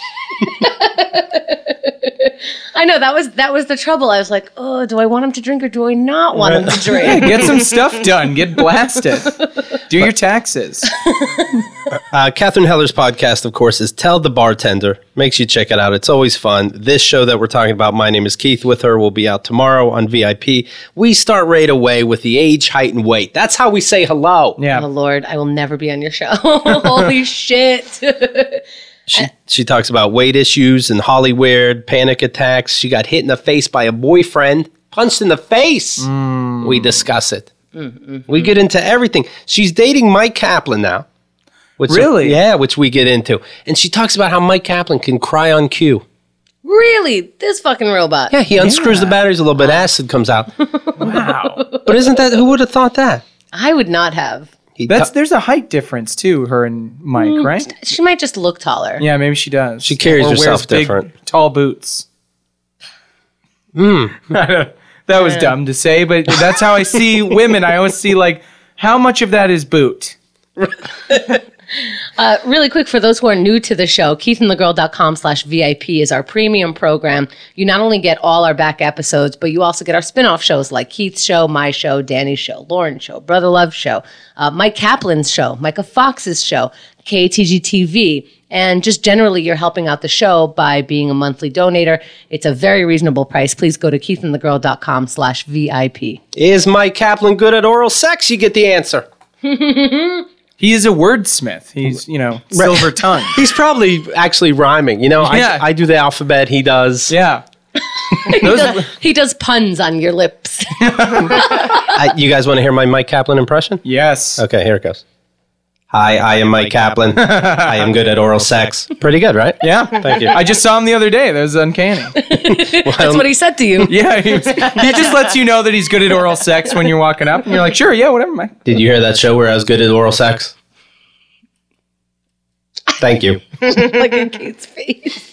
I know, that was the trouble. I was like, oh, do I want him to drink or do I not want him to drink? Get some stuff done. Get blasted. Do your taxes. Catherine Heller's podcast, of course, is Tell the Bartender. Make sure you check it out. It's always fun. This show that we're talking about, My Name is Keith, with her, will be out tomorrow on VIP. We start right away with the age, height, and weight. That's how we say hello. Yeah. Oh, Lord, I will never be on your show. Holy shit. She talks about weight issues and Hollywood, panic attacks. She got hit in the face by a boyfriend, punched in the face. We discuss it. We get into everything. She's dating Mike Kaplan now. Really? Which we get into. And she talks about how Mike Kaplan can cry on cue. Really? This fucking robot. Yeah, he unscrews the batteries a little bit, acid comes out. Wow. But isn't that, who would have thought that? I would not have. There's a height difference too, her and Mike, right? She might just look taller. Yeah, maybe she does. She carries Or herself wears big, different. tall boots. That was dumb to say, but that's how I see women. I always see like, how much of that is boot? Really quick, for those who are new to the show, keithandthegirl.com/VIP is our premium program. You not only get all our back episodes, but you also get our spin-off shows like Keith's show, my show, Danny's show, Lauren's show, Brother Love's show, Mike Kaplan's show, Micah Fox's show, KATG TV, and just generally you're helping out the show by being a monthly donator. It's a very reasonable price. Please go to keithandthegirl.com/VIP. Is Mike Kaplan good at oral sex? You get the answer. He is a wordsmith. He's, silver tongue. He's probably actually rhyming. Yeah. I do the alphabet. He does. Yeah. He does puns on your lips. You guys want to hear my Mike Kaplan impression? Yes. Okay, here it goes. Hi, I am Mike Kaplan. I am good at oral sex. Pretty good, right? Yeah. Thank you. I just saw him the other day. That was uncanny. That's what he said to you. Yeah. He just lets you know that he's good at oral sex when you're walking up. And you're like, sure, yeah, whatever, Mike. Did you hear that show where I was good at oral sex? Thank you. Look at Kate's face.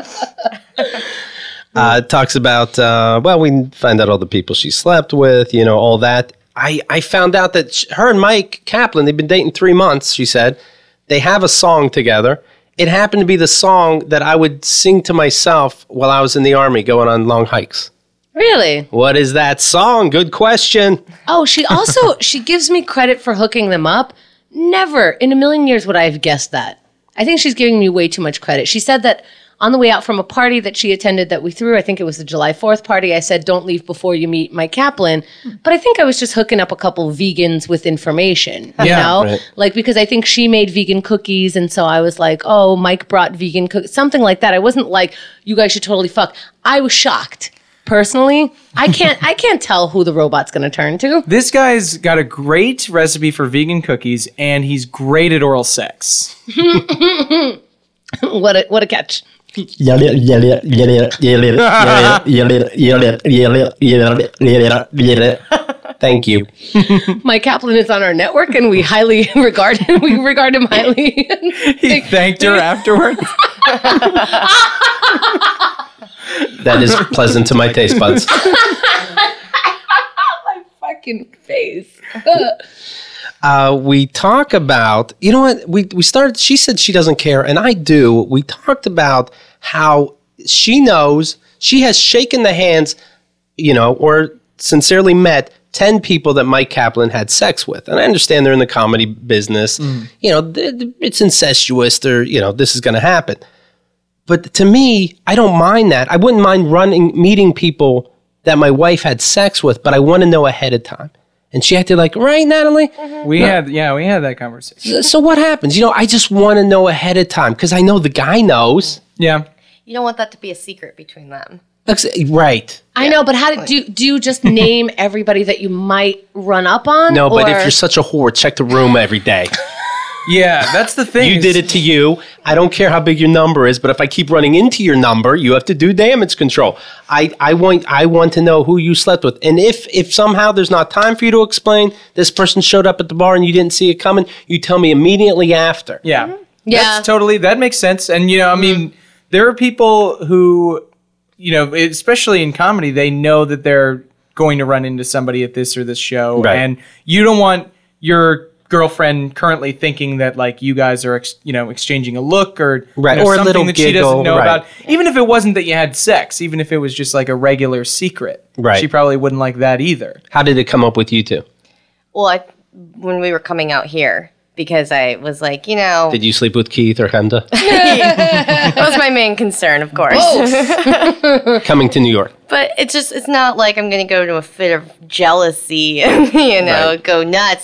It talks about, we find out all the people she slept with, all that. I found out that her and Mike Kaplan, they've been dating 3 months, she said. They have a song together. It happened to be the song that I would sing to myself while I was in the Army going on long hikes. Really? What is that song? Good question. Oh, she gives me credit for hooking them up. Never in a million years would I have guessed that. I think she's giving me way too much credit. She said that on the way out from a party that she attended that we threw, I think it was the July 4th party, I said, don't leave before you meet Mike Kaplan. But I think I was just hooking up a couple vegans with information, you know? Right. Like, because I think she made vegan cookies, and so I was like, oh, Mike brought vegan cookies, something like that. I wasn't like, you guys should totally fuck. I was shocked. Personally, I can't tell who the robot's going to turn to. This guy's got a great recipe for vegan cookies, and he's great at oral sex. What a catch. Thank you. Mike Kaplan is on our network, and we highly regard him. We regard him highly. He thanked her afterwards. That is pleasant to my taste buds. My fucking face. We talk about, you know what, we started, she said she doesn't care, and I do. We talked about how she knows, she has shaken the hands, or sincerely met 10 people that Mike Kaplan had sex with. And I understand they're in the comedy business. It's incestuous. This is going to happen. But to me, I don't mind that. I wouldn't mind meeting people that my wife had sex with, but I want to know ahead of time. And she acted like, right, Natalie? We had that conversation. So what happens? I just want to know ahead of time because I know the guy knows. Yeah. You don't want that to be a secret between them. Right. I know, but how do you just name everybody that you might run up on? No, but or- if you're such a whore, check the room every day. Yeah, that's the thing. You did it to you. I don't care how big your number is, but if I keep running into your number, you have to do damage control. I want to know who you slept with. And if somehow there's not time for you to explain, this person showed up at the bar and you didn't see it coming, you tell me immediately after. Yeah. Yeah. That makes sense. And, I mean, there are people who, especially in comedy, they know that they're going to run into somebody at this or this show. Right. And you don't want your girlfriend currently thinking that like you guys are exchanging a look or Right. Or a something little that she giggle, doesn't know right. about, even if it wasn't that you had sex, even if it was just like a regular secret, Right. she probably wouldn't like that either. How did it come up with you two? Well, when we were coming out here, because I was like, Did you sleep with Keith or Hemda? that was my main concern, of course. Coming to New York. But it's not like I'm going to go to a fit of jealousy and, Right. go nuts.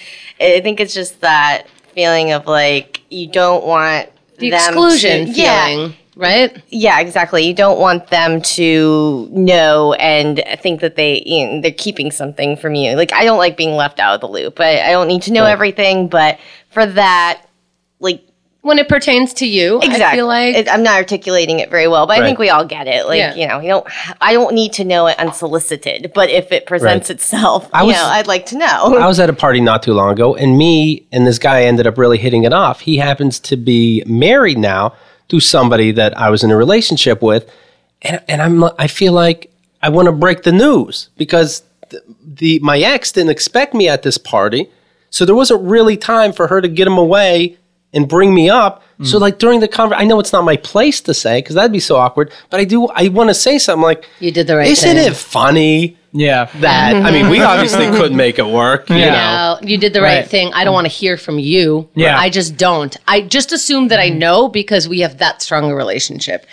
I think it's just that feeling of like, you don't want the them exclusion to, feeling, right? Yeah, exactly. You don't want them to know and think that they're keeping something from you. Like, I don't like being left out of the loop. I don't need to know everything, but for that, like, When it pertains to you, exactly. I feel like I'm not articulating it very well, but I Right. think we all get it. Like, Yeah. I don't need to know it unsolicited, but if it presents Right. itself, was- I'd like to know. I was at a party not too long ago, and me and this guy ended up really hitting it off. He happens to be married now to somebody that I was in a relationship with, and I feel like I want to break the news because my ex didn't expect me at this party, so there wasn't really time for her to get him away and bring me up. So like during the conversation, I know it's not my place to say because that'd be so awkward, but I want to say something like, you did the right isn't thing. it funny Yeah. that, I mean, we obviously couldn't make it work, you know. No, you did the right Right. thing. I don't want to hear from you. Yeah. I just don't. I just assume that I know because we have that strong a relationship.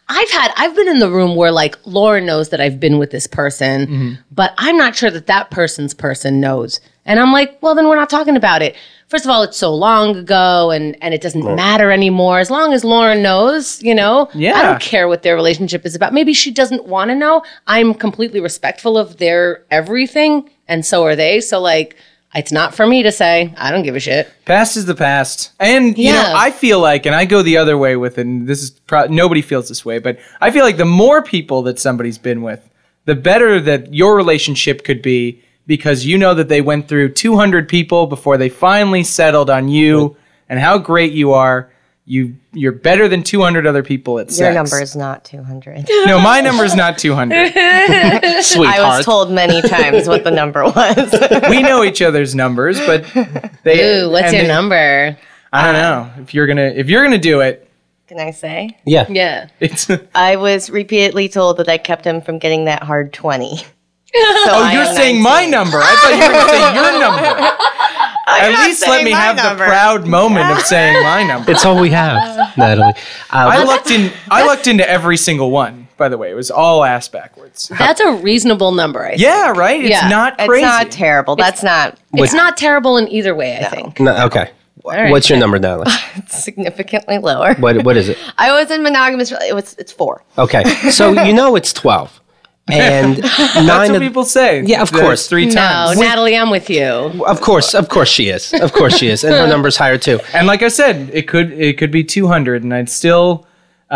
I've been in the room where like Lauren knows that I've been with this person, but I'm not sure that person's person knows. And I'm like, well, then we're not talking about it. First of all, it's so long ago and it doesn't matter anymore. As long as Lauren knows, Yeah. I don't care what their relationship is about. Maybe she doesn't want to know. I'm completely respectful of their everything, and so are they. So like, it's not for me to say. I don't give a shit. Past is the past. And, Yeah. I feel like, and I go the other way with it, and this is nobody feels this way, but I feel like the more people that somebody's been with, the better that your relationship could be because you know that they went through 200 people before they finally settled on you and how great you are. You're better than 200 other people at sex. Your number is not 200. No, my number is not 200. Sweetheart. I was told many times what the number was. We know each other's numbers, but they. Ooh, what's and your they- number? I don't know. If you're gonna do it, Can I say? Yeah. Yeah. it's. I was repeatedly told that I kept him from getting that hard 20. Oh, you're saying my number. I thought you were going to say your number. At not least let saying me my have number. the proud moment of saying my number. It's all we have, Natalie. I lucked into every single one, by the way. It was all ass backwards. That's a reasonable number, I think. Yeah, right? It's Yeah. not It's crazy. not terrible. That's not It's not terrible in either way, I think. No, okay. right. What's your number, Natalie? significantly lower. What is it? I was in monogamous. It's 4. Okay. So it's 12. And That's 9 what of people say. Yeah, of That's course. 3 No, times. Natalie, I'm with you. Of course she is. Of course she is. And her number's higher too. And like I said, it could be 200, and I'd still,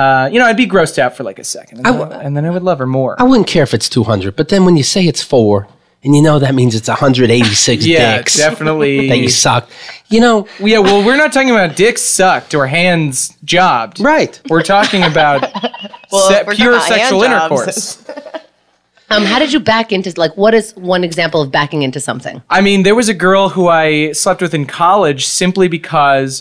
I'd be grossed out for like a second, and then I would love her more. I wouldn't care if it's 200, but then when you say it's 4, and that means it's 186 Yeah, dicks definitely. that you sucked. Yeah, well, we're not talking about dicks sucked or hands jobbed. Right. We're talking about Well, if we're pure talking about sexual hand jobs. intercourse. How did you back into, what is one example of backing into something? I mean, there was a girl who I slept with in college simply because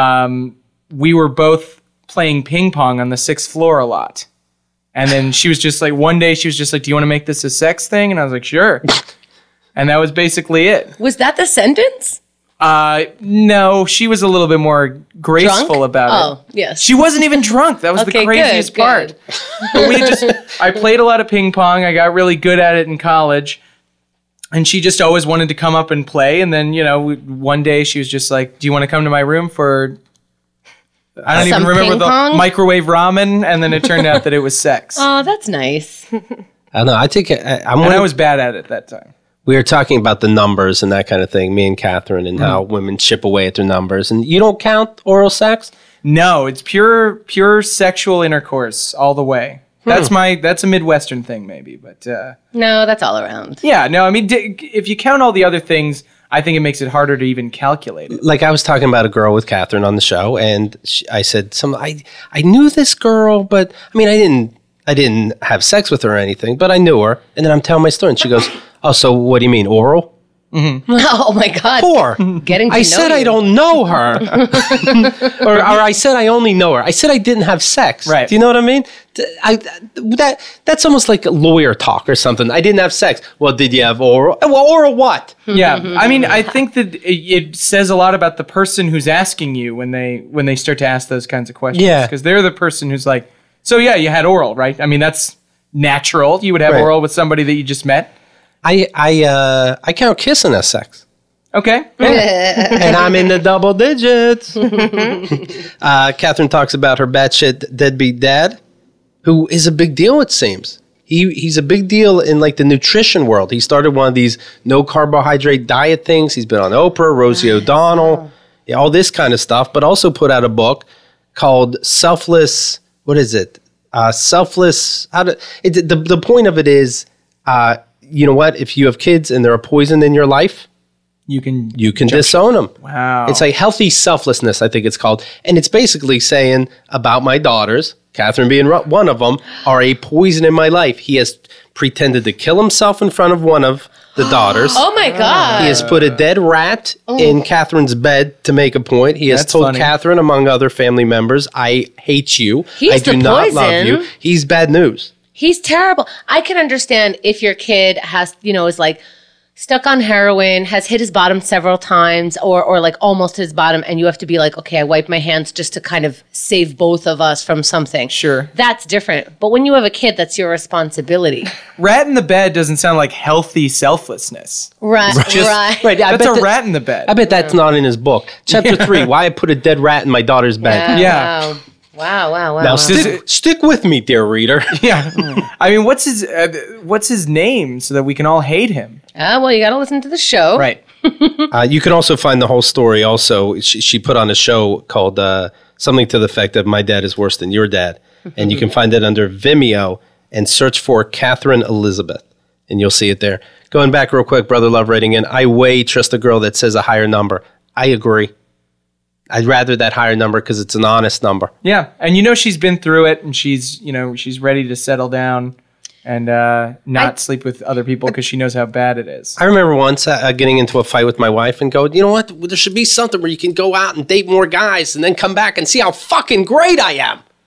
we were both playing ping pong on the 6th floor a lot. And then she was just like, one day she was just like, do you want to make this a sex thing? And I was like, sure. And that was basically it. Was that the sentence? No, she was a little bit more graceful Drunk? about it. Oh, yes. She wasn't even drunk. That was Okay, the craziest good. part. But I played a lot of ping pong. I got really good at it in college. And she just always wanted to come up and play. And then, one day she was just like, do you want to come to my room for, I don't Some even remember ping the pong? microwave ramen. And then it turned out that it was sex. Oh, that's nice. I don't know. I think I'm. And I was bad at it that time. We were talking about the numbers and that kind of thing, me and Catherine, and how women chip away at their numbers. And you don't count oral sex? No, it's pure sexual intercourse all the way. That's a Midwestern thing maybe, but No, that's all around. yeah, no, I mean if you count all the other things, I think it makes it harder to even calculate it. Like I was talking about a girl with Catherine on the show, and I said, I knew this girl, but I mean, I didn't have sex with her or anything, but I knew her. And then I'm telling my story, and she goes, oh, so what do you mean, oral? Oh my God. Poor. Getting to I know said you. I don't know her. or I said I only know her. I said I didn't have sex. Right. Do you know what I mean? That's almost like lawyer talk or something. I didn't have sex. Well, did you have oral? Well, oral what? Yeah, I mean, I think that it says a lot about the person who's asking you when they start to ask those kinds of questions. Yeah. Because they're the person who's like, so yeah, you had oral, right? I mean, that's natural. You would have Right. oral with somebody that you just met. I count kissing as sex. Okay. And I'm in the double digits. Catherine talks about her batshit deadbeat dad, who is a big deal, it seems. He's a big deal in like the nutrition world. He started one of these no carbohydrate diet things. He's been on Oprah, Rosie O'Donnell, all this kind of stuff, but also put out a book called Selfless. What is it? Selfless. The point of it is, you know what? If you have kids and they're a poison in your life, You can disown them. Wow. It's like healthy selflessness, I think it's called. And it's basically saying about my daughters, Catherine being one of them, are a poison in my life. He has pretended to kill himself in front of one of the daughters. Oh my God. He has put a dead rat in Catherine's bed to make a point. He has That's told funny. Catherine, among other family members, I hate you. He's I do the not love poison. you. He's bad news. He's terrible. I can understand if your kid has, is like stuck on heroin, has hit his bottom several times, or like almost hit his bottom, and you have to be like, okay, I wipe my hands just to kind of save both of us from something. Sure. That's different. But when you have a kid, that's your responsibility. rat in the bed doesn't sound like healthy selflessness. Right. Just- Right, I That's bet a rat in the bed. I bet that's not in his book. Chapter 3, why I put a dead rat in my daughter's bed. Yeah. Wow. Now, wow. stick with me, dear reader. Yeah. I mean, what's his name so that we can all hate him? Well, you got to listen to the show. Right. You can also find the whole story. Also, she put on a show called something to the effect of "My Dad is Worse Than Your Dad," and you can find it under Vimeo and search for Catherine Elizabeth, and you'll see it there. Going back real quick, Brother Love writing in, I way trust a girl that says a higher number. I agree. I'd rather that higher number because it's an honest number. Yeah, and she's been through it, and she's ready to settle down and not sleep with other people because she knows how bad it is. I remember once getting into a fight with my wife and go, you know what? There should be something where you can go out and date more guys and then come back and see how fucking great I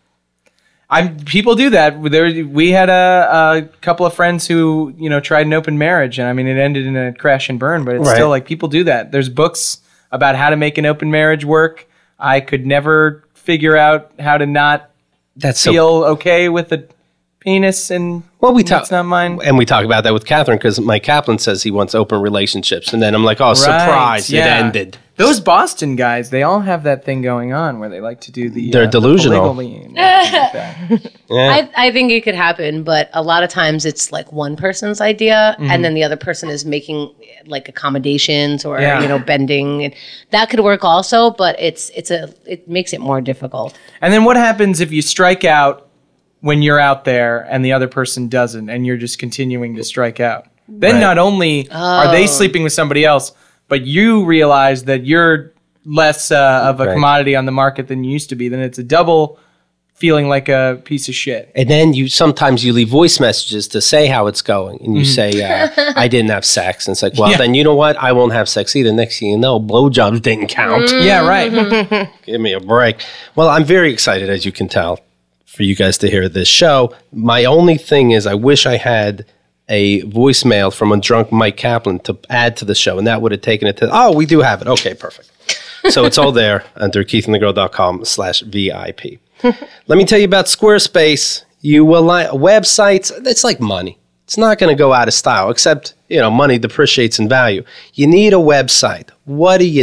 am. People do that. We had a couple of friends who tried an open marriage, and I mean it ended in a crash and burn. But it's Right. still like people do that. There's books about how to make an open marriage work. I could never figure out how to not That's feel okay with a penis, and that's not mine. And we talk about that with Catherine because Mike Kaplan says he wants open relationships. And then I'm like, oh, surprise, yeah. it ended. Those Boston guys, they all have that thing going on where they like to do the They're delusional. The polygamy and everything like that. Yeah. I think it could happen, but a lot of times it's like one person's idea, and then the other person is making like accommodations or Yeah. bending, and that could work also. But it makes it more difficult. And then what happens if you strike out when you're out there and the other person doesn't, and you're just continuing to strike out? Then Right. not only are they sleeping with somebody else, but you realize that you're less of a Right. commodity on the market than you used to be. Then it's a double feeling like a piece of shit. And then sometimes you leave voice messages to say how it's going. And you say, I didn't have sex. And it's like, well, Yeah. then you know what? I won't have sex either. Next thing you know, blowjobs didn't count. Yeah, right. Give me a break. Well, I'm very excited, as you can tell, for you guys to hear this show. My only thing is I wish I had a voicemail from a drunk Mike Kaplan to add to the show, and that would have taken it to, oh, we do have it. Okay, perfect. So it's all there under keithandthegirl.com/VIP. Let me tell you about Squarespace. You will like websites. It's like money. It's not going to go out of style, except, money depreciates in value. You need a website. What do?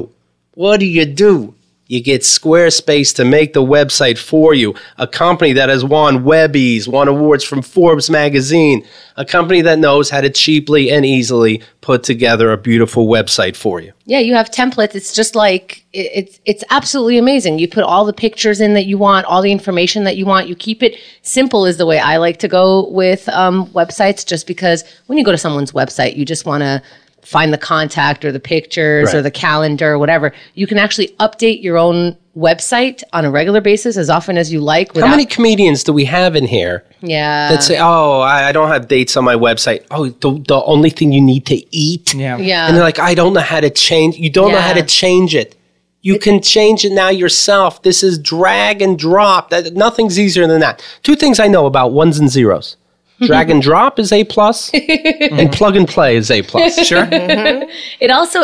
You get Squarespace to make the website for you. A company that has won Webbies, won awards from Forbes magazine. A company that knows how to cheaply and easily put together a beautiful website for you. Yeah, you have templates. It's just like, it's absolutely amazing. You put all the pictures in that you want, all the information that you want. You keep it simple is the way I like to go with websites, just because when you go to someone's website, you just want to find the contact or the pictures or the calendar or whatever. You can actually update your own website on a regular basis as often as you like. How many comedians do we have in here that say, oh, I don't have dates on my website. Oh, the only thing you need to eat? Yeah. And they're like, I don't know how to change. You don't know how to change it. You can change it now yourself. This is drag and drop. Nothing's easier than that. 2 things I know about ones and zeros. Drag and drop is A+, and plug and play is A+. Sure. It also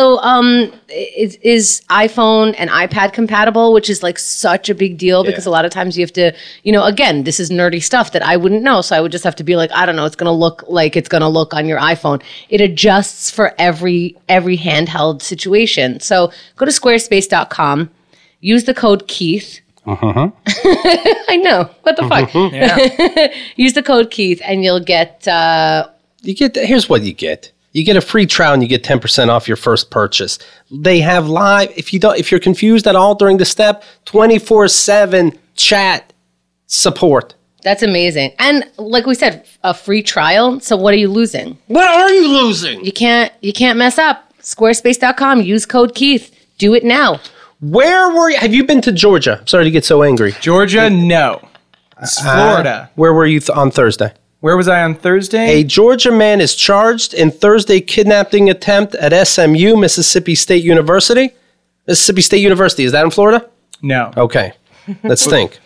is iPhone and iPad compatible, which is like such a big deal because a lot of times you have to, again, this is nerdy stuff that I wouldn't know. So I would just have to be like, I don't know, it's going to look like it's going to look on your iPhone. It adjusts for every handheld situation. So go to squarespace.com, use the code Keith. I know. What the fuck? Yeah. Use the code Keith and you'll get... Here's what you get. You get a free trial and you get 10% off your first purchase. They have live, if you're confused at all during the step, 24/7 chat support. That's amazing. And like we said, a free trial. So what are you losing? What are you losing? You can't mess up. Squarespace.com. Use code Keith. Do it now. Where were you? Have you been to Georgia? I'm sorry to get so angry. Georgia, no. It's Florida. Where were you on Thursday? Where was I on Thursday? A Georgia man is charged in Thursday kidnapping attempt at SMU, Mississippi State University. Mississippi State University, is that in Florida? No. Okay. Let's think.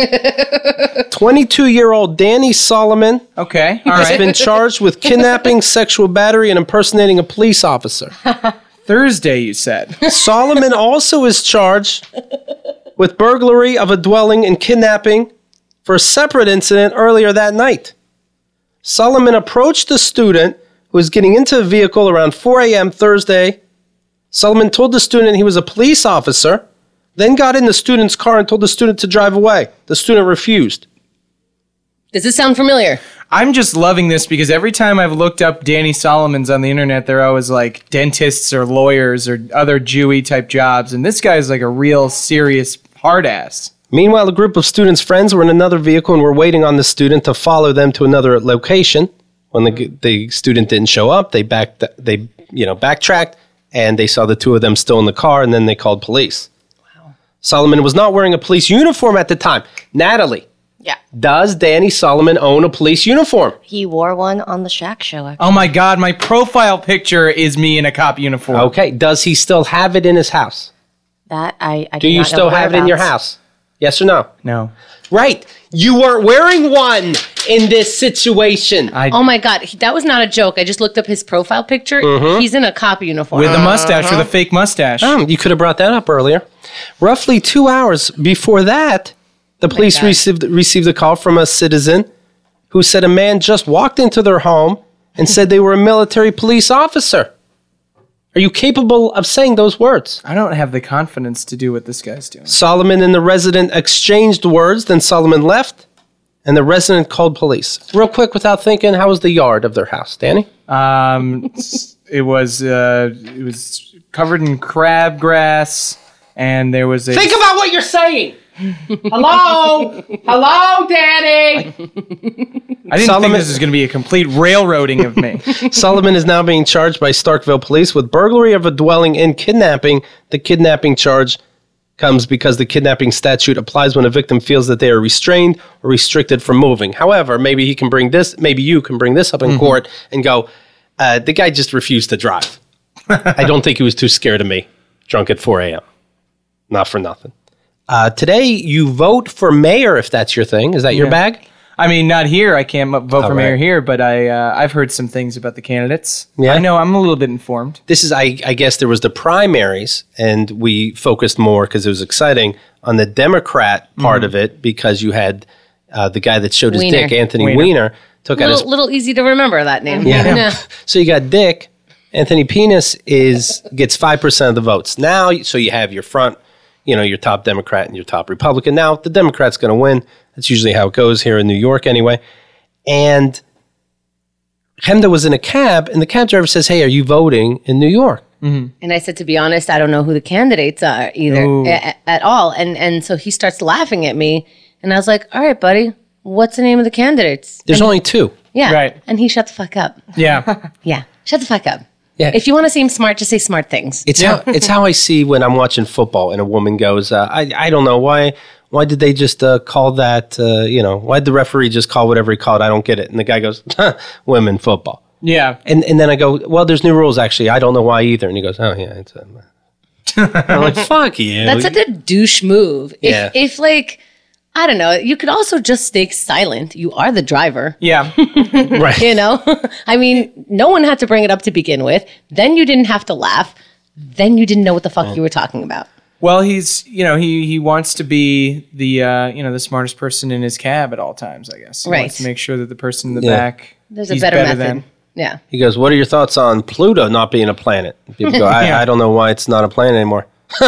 22-year-old Danny Solomon Okay. All has right. been charged with kidnapping, sexual battery, and impersonating a police officer. Thursday, you said. Solomon also is charged with burglary of a dwelling and kidnapping for a separate incident earlier that night. Solomon approached the student who was getting into a vehicle around 4 a.m. Thursday. Solomon told the student he was a police officer, then got in the student's car and told the student to drive away. The student refused. Does this sound familiar? I'm just loving this because every time I've looked up Danny Solomons on the internet, they're always like dentists or lawyers or other Jewy type jobs. And this guy's like a real serious hard ass. Meanwhile, a group of students' friends were in another vehicle and were waiting on the student to follow them to another location. When the student didn't show up, they backtracked, and they saw the two of them still in the car, and then they called police. Wow. Solomon was not wearing a police uniform at the time. Natalie. Yeah. Does Danny Solomon own a police uniform? He wore one on the Shaq show, actually. Oh my God, my profile picture is me in a cop uniform. Okay. Does he still have it in his house? That I Do you still have it in your house? Yes or no? No. Right. You weren't wearing one in this situation. Oh my God, that was not a joke. I just looked up his profile picture. He's in a cop uniform. With a mustache, with a fake mustache. You could have brought that up earlier. Roughly 2 hours before that, the police received a call from a citizen who said a man just walked into their home and said they were a military police officer. Are you capable of saying those words? I don't have the confidence to do what this guy's doing. Solomon and the resident exchanged words, then Solomon left, and the resident called police. Real quick, without thinking, how was the yard of their house, Danny? It was covered in crabgrass, and there was a... Think about what you're saying! Hello? Hello, Danny? I didn't think this was going to be a complete railroading of me. Solomon is now being charged by Starkville police with burglary of a dwelling and kidnapping. The kidnapping charge comes because the kidnapping statute applies when a victim feels that they are restrained or restricted from moving. However, maybe you can bring this up in court and go, the guy just refused to drive. I don't think he was too scared of me, drunk at 4 a.m. Not for nothing. Today, you vote for mayor if that's your thing. Is that your bag? I mean, not here. I can't vote for right. mayor here, but I've heard some things about the candidates. Yeah? I know. I'm a little bit informed. This is, I guess there was the primaries, and we focused more because it was exciting on the Democrat part of it because you had the guy that showed his Weiner. dick, Anthony Weiner, took out his... Little easy to remember that name. Yeah. So you got Dick. Anthony Penis gets 5% of the votes. Now, so you have your front, your top Democrat and your top Republican. Now, the Democrat's going to win. That's usually how it goes here in New York anyway. And Chemda was in a cab, and the cab driver says, hey, are you voting in New York? And I said, to be honest, I don't know who the candidates are either at all. And so he starts laughing at me. And I was like, all right, buddy, what's the name of the candidates? There's only two. Yeah. Right. And he shut the fuck up. Yeah. Yeah. Shut the fuck up. Yeah. If you want to seem smart, just say smart things. It's how I see when I'm watching football and a woman goes, I don't know, why did they just call that, why did the referee just call whatever he called? I don't get it. And the guy goes, women football. Yeah. And then I go, well, there's new rules actually. I don't know why either. And he goes, oh yeah, it's I'm like, fuck you. That's such a douche move. Yeah. If like, I don't know, you could also just stay silent. You are the driver. Yeah. right. I mean, no one had to bring it up to begin with. Then you didn't have to laugh. Then you didn't know what the fuck you were talking about. Well, he's, he wants to be the, the smartest person in his cab at all times, I guess. He wants to make sure that the person in the back, There's a he's better method. than. Yeah. He goes, what are your thoughts on Pluto not being a planet? People go, I don't know why it's not a planet anymore.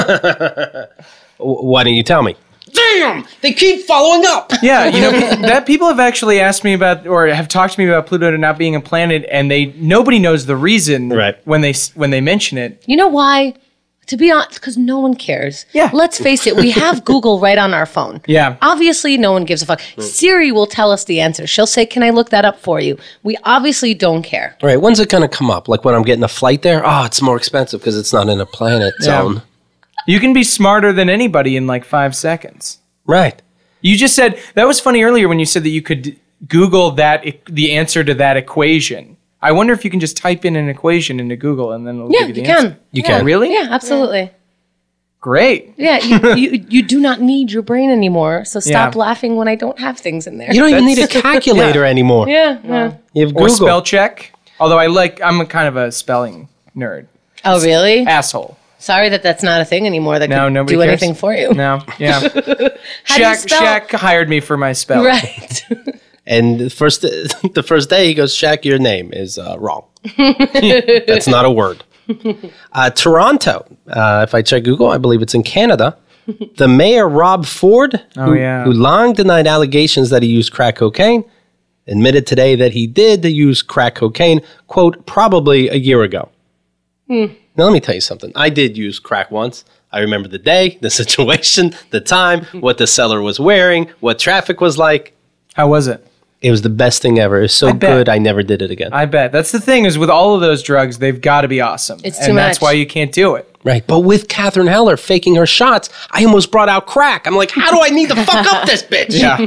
Why don't you tell me? Damn! They keep following up. Yeah, that people have actually asked me about, or have talked to me about Pluto not being a planet, and nobody knows the reason when they mention it. You know why? To be honest, because no one cares. Yeah. Let's face it, we have Google right on our phone. Yeah. Obviously, no one gives a fuck. Siri will tell us the answer. She'll say, can I look that up for you? We obviously don't care. Right. When's it going to come up? Like when I'm getting a flight there? Oh, it's more expensive because it's not in a planet zone. You can be smarter than anybody in like 5 seconds. Right. You just said, that was funny earlier when you said that you could Google the answer to that equation. I wonder if you can just type in an equation into Google and then it'll give you the answer. Can. You can. Really? Yeah, absolutely. Great. Yeah, you do not need your brain anymore, so stop laughing when I don't have things in there. You don't even need a calculator anymore. Yeah. You have Or Google. spell check. Although I'm a kind of a spelling nerd. Oh, really? Asshole. Sorry that's not a thing anymore that could nobody do cares. anything for you. No, yeah. How do you spell? Shaq hired me for my spelling. Right. And the first day he goes, Shaq, your name is wrong. That's not a word. Toronto, if I check Google, I believe it's in Canada. The mayor, Rob Ford, who long denied allegations that he used crack cocaine, admitted today that he did use crack cocaine, quote, probably a year ago. Now, let me tell you something. I did use crack once. I remember the day, the situation, the time, what the seller was wearing, what traffic was like. How was it? It was the best thing ever. It was so good, I never did it again. I bet. That's the thing is with all of those drugs, they've got to be awesome. It's too and that's much. why you can't do it. Right. But with Catherine Heller faking her shots, I almost brought out crack. I'm like, how do I need to fuck up this bitch? Yeah.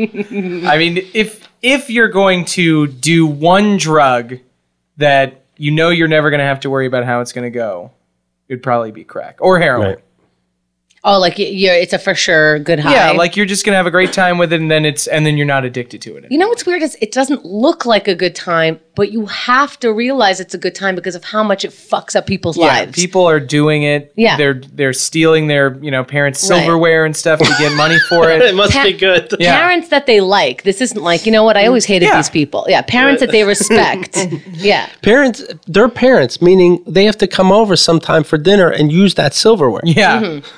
I mean, if you're going to do one drug that you know you're never going to have to worry about how it's going to go, it'd probably be crack or heroin. Right. Oh, like it's a for sure good high. Yeah, like you're just going to have a great time with it and then you're not addicted to it anymore. You know what's weird is it doesn't look like a good time, but you have to realize it's a good time because of how much it fucks up people's lives. People are doing it. Yeah. They're stealing their, parents' silverware and stuff to get money for it. It must be good. Yeah. Parents that they like. This isn't like, you know what? I always hated these people. Yeah, parents that they respect. Yeah. Parents, they're parents, meaning they have to come over sometime for dinner and use that silverware. Yeah. Mm-hmm.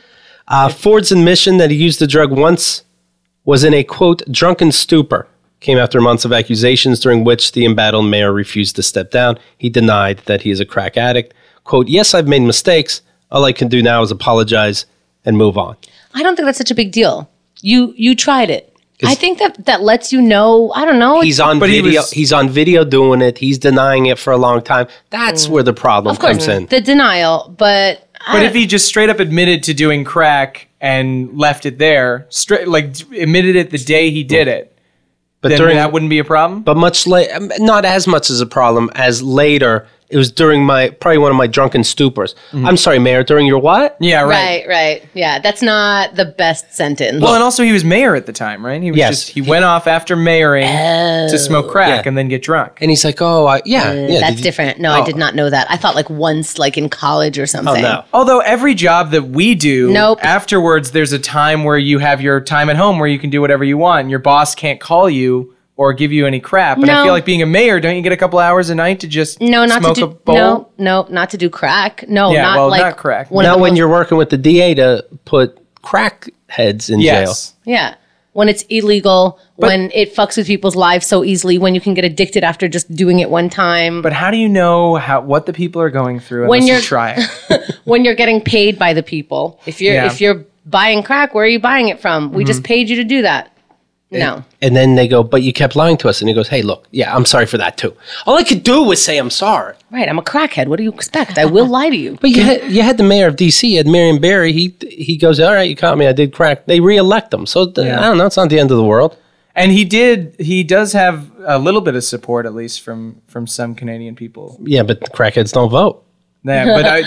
Ford's admission that he used the drug once was in a, quote, drunken stupor. Came after months of accusations during which the embattled mayor refused to step down. He denied that he is a crack addict. Quote, yes, I've made mistakes. All I can do now is apologize and move on. I don't think that's such a big deal. You tried it. I think that lets you know, I don't know. He's on video. He's on video doing it. He's denying it for a long time. That's where the problem comes in. The denial, but if he just straight up admitted to doing crack and left it there, admitted it the day he did it, But then that wouldn't be a problem? But not as much as a problem as later It was during probably one of my drunken stupors. I'm sorry, Mayor, during your what? Yeah, right. Right. Yeah, that's not the best sentence. Well, and also he was mayor at the time, right? He was Yes. he went off after mayoring to smoke crack Yeah. and then get drunk. And he's like, oh, yeah. That's different. No, I did not know that. I thought like once, like in college or something. Oh, no. Although every job that we do, Nope. afterwards there's a time where you have your time at home where you can do whatever you want. And your boss can't call you or give you any crap. And I No. feel like being a mayor, don't you get a couple hours a night to just No, not smoke to a do. bowl? No, not to do crack. No, Yeah, not well, like not crack. one of Now, the when most- you're working with the DA to put crack heads in jail. Yes. Yeah. When it's illegal, when it fucks with people's lives so easily, when you can get addicted after just doing it one time. But how do you know what the people are going through When unless you you're- try it? When you're getting paid by the people. If you're buying crack, where are you buying it from? We just paid you to do that. No. And then they go, but you kept lying to us. And he goes, hey, look, yeah, I'm sorry for that too. All I could do was say I'm sorry. Right, I'm a crackhead. What do you expect? I will lie to you. But you had the mayor of D.C., you had Marion Barry. He goes, all right, you caught me. I did crack. They reelect him. So I don't know. It's not the end of the world. And he does have a little bit of support, at least from some Canadian people. Yeah, but crackheads don't vote. Yeah,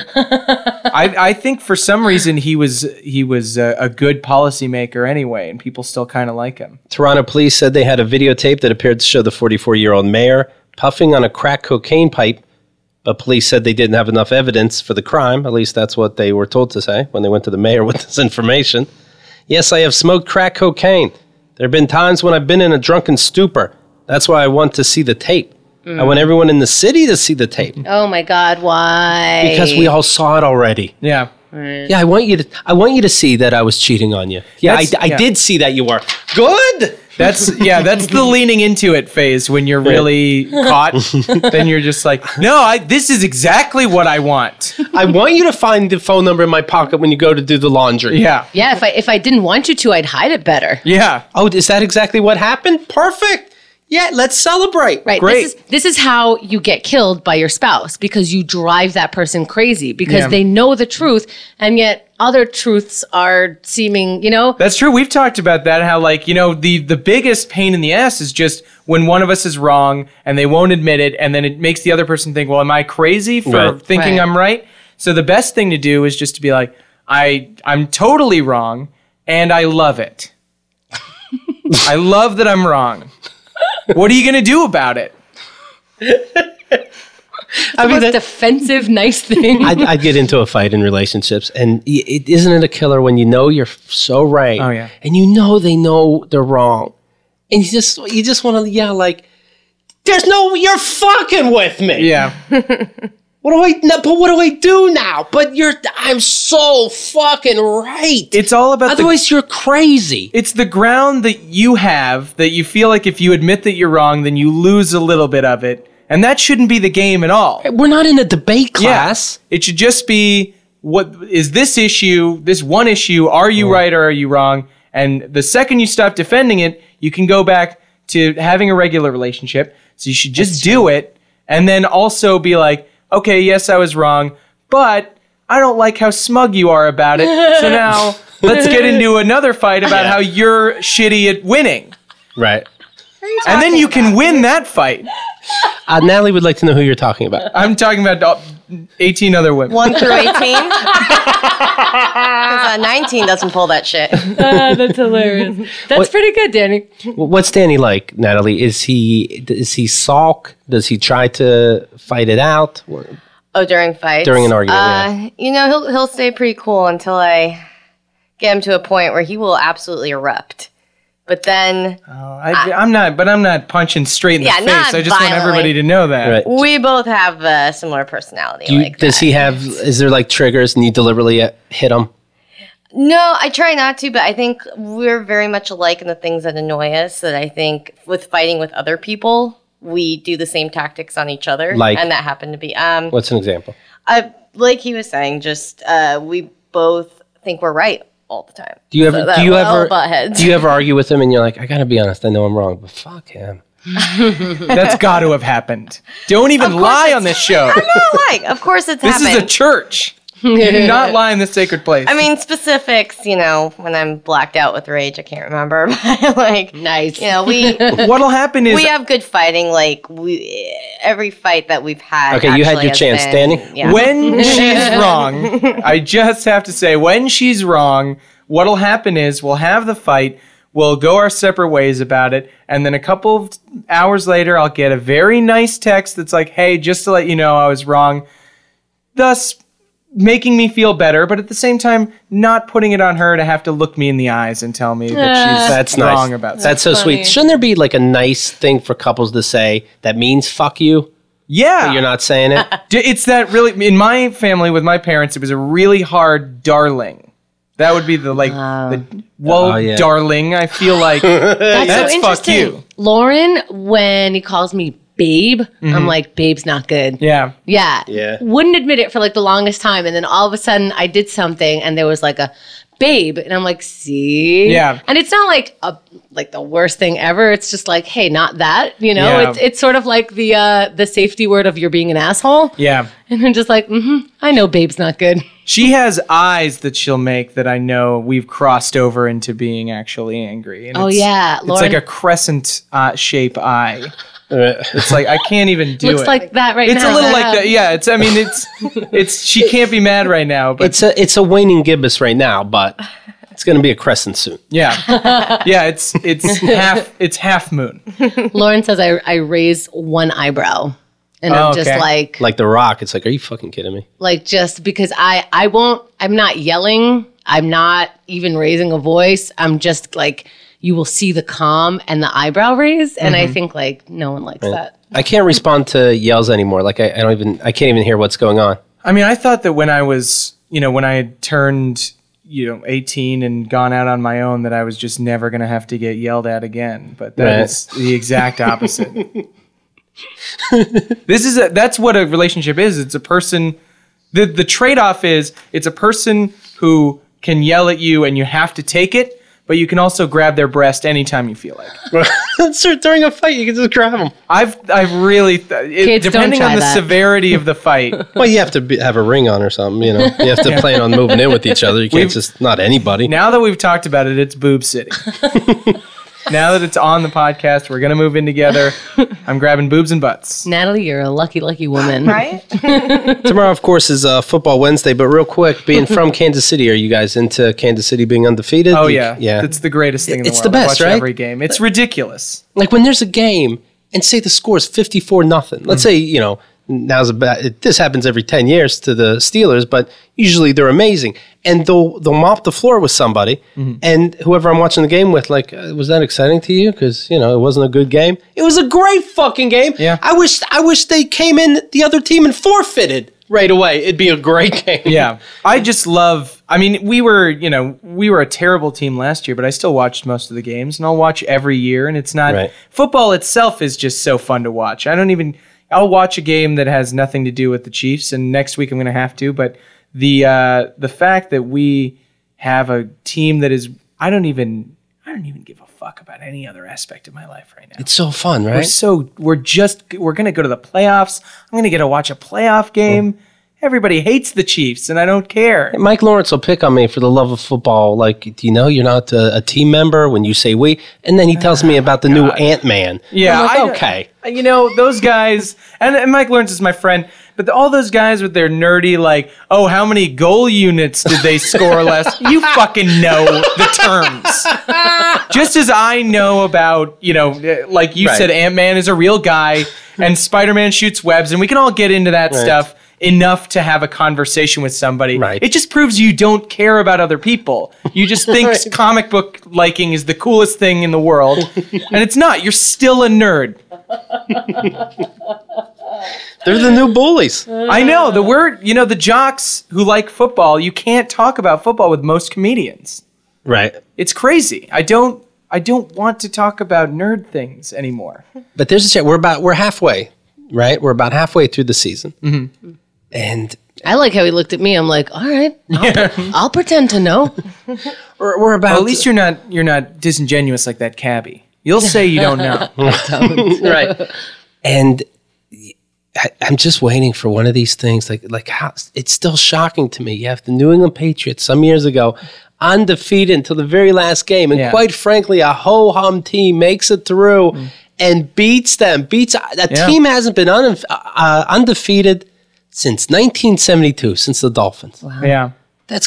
but I think for some reason he was a good policymaker anyway, and people still kind of like him. Toronto police said they had a videotape that appeared to show the 44-year-old mayor puffing on a crack cocaine pipe, but police said they didn't have enough evidence for the crime. At least that's what they were told to say when they went to the mayor with this information. Yes, I have smoked crack cocaine. There have been times when I've been in a drunken stupor. That's why I want to see the tape. I want everyone in the city to see the tape Oh my God, why? because we all saw it already. Yeah. Yeah, I want you to see that I was cheating on you. Yeah, I did see that you were. Good. That's the leaning into it phase when you're really caught. Then you're just like, no, this is exactly what I want. I want you to find the phone number in my pocket when you go to do the laundry. Yeah. Yeah, if I didn't want you to, I'd hide it better. Yeah. Oh, is that exactly what happened? Perfect. Yeah, let's celebrate. Right. Great. This is how you get killed by your spouse, because you drive that person crazy because Yeah. they know the truth and yet other truths are seeming, That's true. We've talked about that, how the biggest pain in the ass is just when one of us is wrong and they won't admit it, and then it makes the other person think, well, am I crazy for Right. thinking Right. I'm right? So the best thing to do is just to be like, I'm totally wrong and I love it. I love that I'm wrong. What are you going to do about it? I mean, most defensive, nice thing. I'd get into a fight in relationships, and isn't it a killer when you know you're so right? Oh, yeah. And you know they know they're wrong, and you just want to yell like, you're fucking with me. Yeah. What do I do now? But I'm so fucking right. It's all about Otherwise, you're crazy. it's the ground that you have that you feel like if you admit that you're wrong, then you lose a little bit of it. And that shouldn't be the game at all. We're not in a debate class. Yeah. It should just be, what is this one issue, are you right or are you wrong? And the second you stop defending it, you can go back to having a regular relationship. So you should just do it, and then also be like, okay, yes, I was wrong, but I don't like how smug you are about it. So now let's get into another fight about how you're shitty at winning. Right. And then you can win that fight. Natalie would like to know who you're talking about. I'm talking about 18 other women. 1 through 18? Because 19 doesn't pull that shit. That's hilarious. That's pretty good, Danny. What's Danny like, Natalie? Does he sulk? Does he try to fight it out? Oh, during fights? During an argument, He'll stay pretty cool until I get him to a point where he will absolutely erupt. But then I'm not punching straight in the Yeah, face. not I just want violently. everybody to know that. Right. we both have a similar personality. Does he have? Is there like triggers and you deliberately hit him? No, I try not to, but I think we're very much alike in the things that annoy us. That I think with fighting with other people, we do the same tactics on each other. Like? And that happened to be What's an example? like he was saying, just we both think we're right all the time. Do you ever? So do you we'll ever? butt heads. Do you ever argue with him and you're like, I gotta be honest, I know I'm wrong, but fuck him. That's got to have happened. Don't even lie on this show. Of course it's This happened. is a church. You do not lie in this sacred place. I mean, specifics, when I'm blacked out with rage, I can't remember. But like, Nice. What'll happen is we have good fighting. Like every fight that we've had. Okay, you had actually your has chance, been- Danny. Yeah. when she's wrong, I just have to say, when she's wrong, what'll happen is we'll have the fight, we'll go our separate ways about it, and then a couple of hours later, I'll get a very nice text that's like, hey, just to let you know I was wrong, thus making me feel better, but at the same time, not putting it on her to have to look me in the eyes and tell me that she's That's wrong nice. about something. That's so funny. sweet. Shouldn't there be like a nice thing for couples to say that means fuck you? Yeah. But you're not saying it? It's that really, in my family with my parents, it was a really hard darling. That would be Oh, yeah. darling, I feel like that's so fuck interesting. you. Lauren, when he calls me babe, I'm like, babe's not good. Yeah. Yeah. Yeah. Wouldn't admit it for like the longest time. And then all of a sudden I did something and there was like a babe. And I'm like, see? Yeah. And it's not like the worst thing ever. It's just like, hey, not that. Yeah. It's sort of like the safety word of you're being an asshole. Yeah. And I'm just like, I know babe's not good. She has eyes that she'll make that I know we've crossed over into being actually angry. And Oh, it's- yeah. It's Lauren- like a crescent shape eye. It's like, I can't even do Looks it. like that right It's now. a little like that. Yeah. It's, she can't be mad right now, but it's a waning gibbous right now, but it's going to be a crescent soon. yeah. Yeah. It's half moon. Lauren says I raise one eyebrow. And Oh, I'm just okay. Like The Rock. It's like, are you fucking kidding me? like just because I'm not yelling, I'm not even raising a voice. I'm just like, you will see the calm and the eyebrow raise. And I think like no one likes that. I can't respond to yells anymore. Like I can't even hear what's going on. I mean, I thought that when I was, when I had turned, 18 and gone out on my own, that I was just never going to have to get yelled at again. But that Right. is the exact opposite. That's what a relationship is. It's a person, the trade-off is it's a person who can yell at you and you have to take it, but you can also grab their breast anytime you feel like. So during a fight, you can just grab them. I've really, Kids, don't depending on try the that. severity of the fight, Well, you have to have a ring on or something, You have to plan on moving in with each other. You can't just, not anybody. now that we've talked about it, it's Boob City. Now that it's on the podcast, we're going to move in together. I'm grabbing boobs and butts. Natalie, you're a lucky, lucky woman. Right? Tomorrow, of course, is Football Wednesday, but real quick, being from Kansas City, are you guys into Kansas City being undefeated? Oh, Do you- yeah. Yeah. It's the greatest thing in the It's world. the best, I watch right? every game. It's ridiculous. Like when there's a game and say the score is 54-0. Let's say, this happens every 10 years to the Steelers, but usually they're amazing. And they'll mop the floor with somebody. And whoever I'm watching the game with, like, was that exciting to you? Because, it wasn't a good game. It was a great fucking game. Yeah. I wish they came in the other team and forfeited right away. It'd be a great game. Yeah. I just love, we were a terrible team last year, but I still watched most of the games and I'll watch every year. And it's not, Right. football itself is just so fun to watch. I'll watch a game that has nothing to do with the Chiefs, and next week I'm going to have to, but the fact that we have a team that is, I don't even give a fuck about any other aspect of my life right now. It's so fun, right? We're going to go to the playoffs. I'm going to get to watch a playoff game. Everybody hates the Chiefs, and I don't care. Mike Lawrence will pick on me for the love of football. Like, do you know you're not a team member when you say we? And then he tells me about the new Ant-Man. Yeah, I'm like, okay. Those guys, and Mike Lawrence is my friend, but all those guys with their nerdy, like, oh, how many goal units did they score last? You fucking know the terms. Just as I know about, like you Right. said, Ant-Man is a real guy, and Spider-Man shoots webs, and we can all get into that stuff enough to have a conversation with somebody. Right. It just proves you don't care about other people. You just think comic book liking is the coolest thing in the world, and it's not. You're still a nerd. They're the new bullies. I know. The jocks who like football, you can't talk about football with most comedians. Right. It's crazy. I don't want to talk about nerd things anymore. But there's a chat. We're halfway, right? We're about halfway through the season. Mm-hmm. And I like how he looked at me. I'm like, all right, I'll pretend to know. we're about... Well, at least you're not disingenuous like that cabbie. You'll say you don't know. right. And I'm just waiting for one of these things. Like how it's still shocking to me. You have the New England Patriots some years ago, undefeated until the very last game, and quite frankly, a ho-hum team makes it through and beats them. Team hasn't been undefeated since 1972, since the Dolphins. Wow. Yeah. That's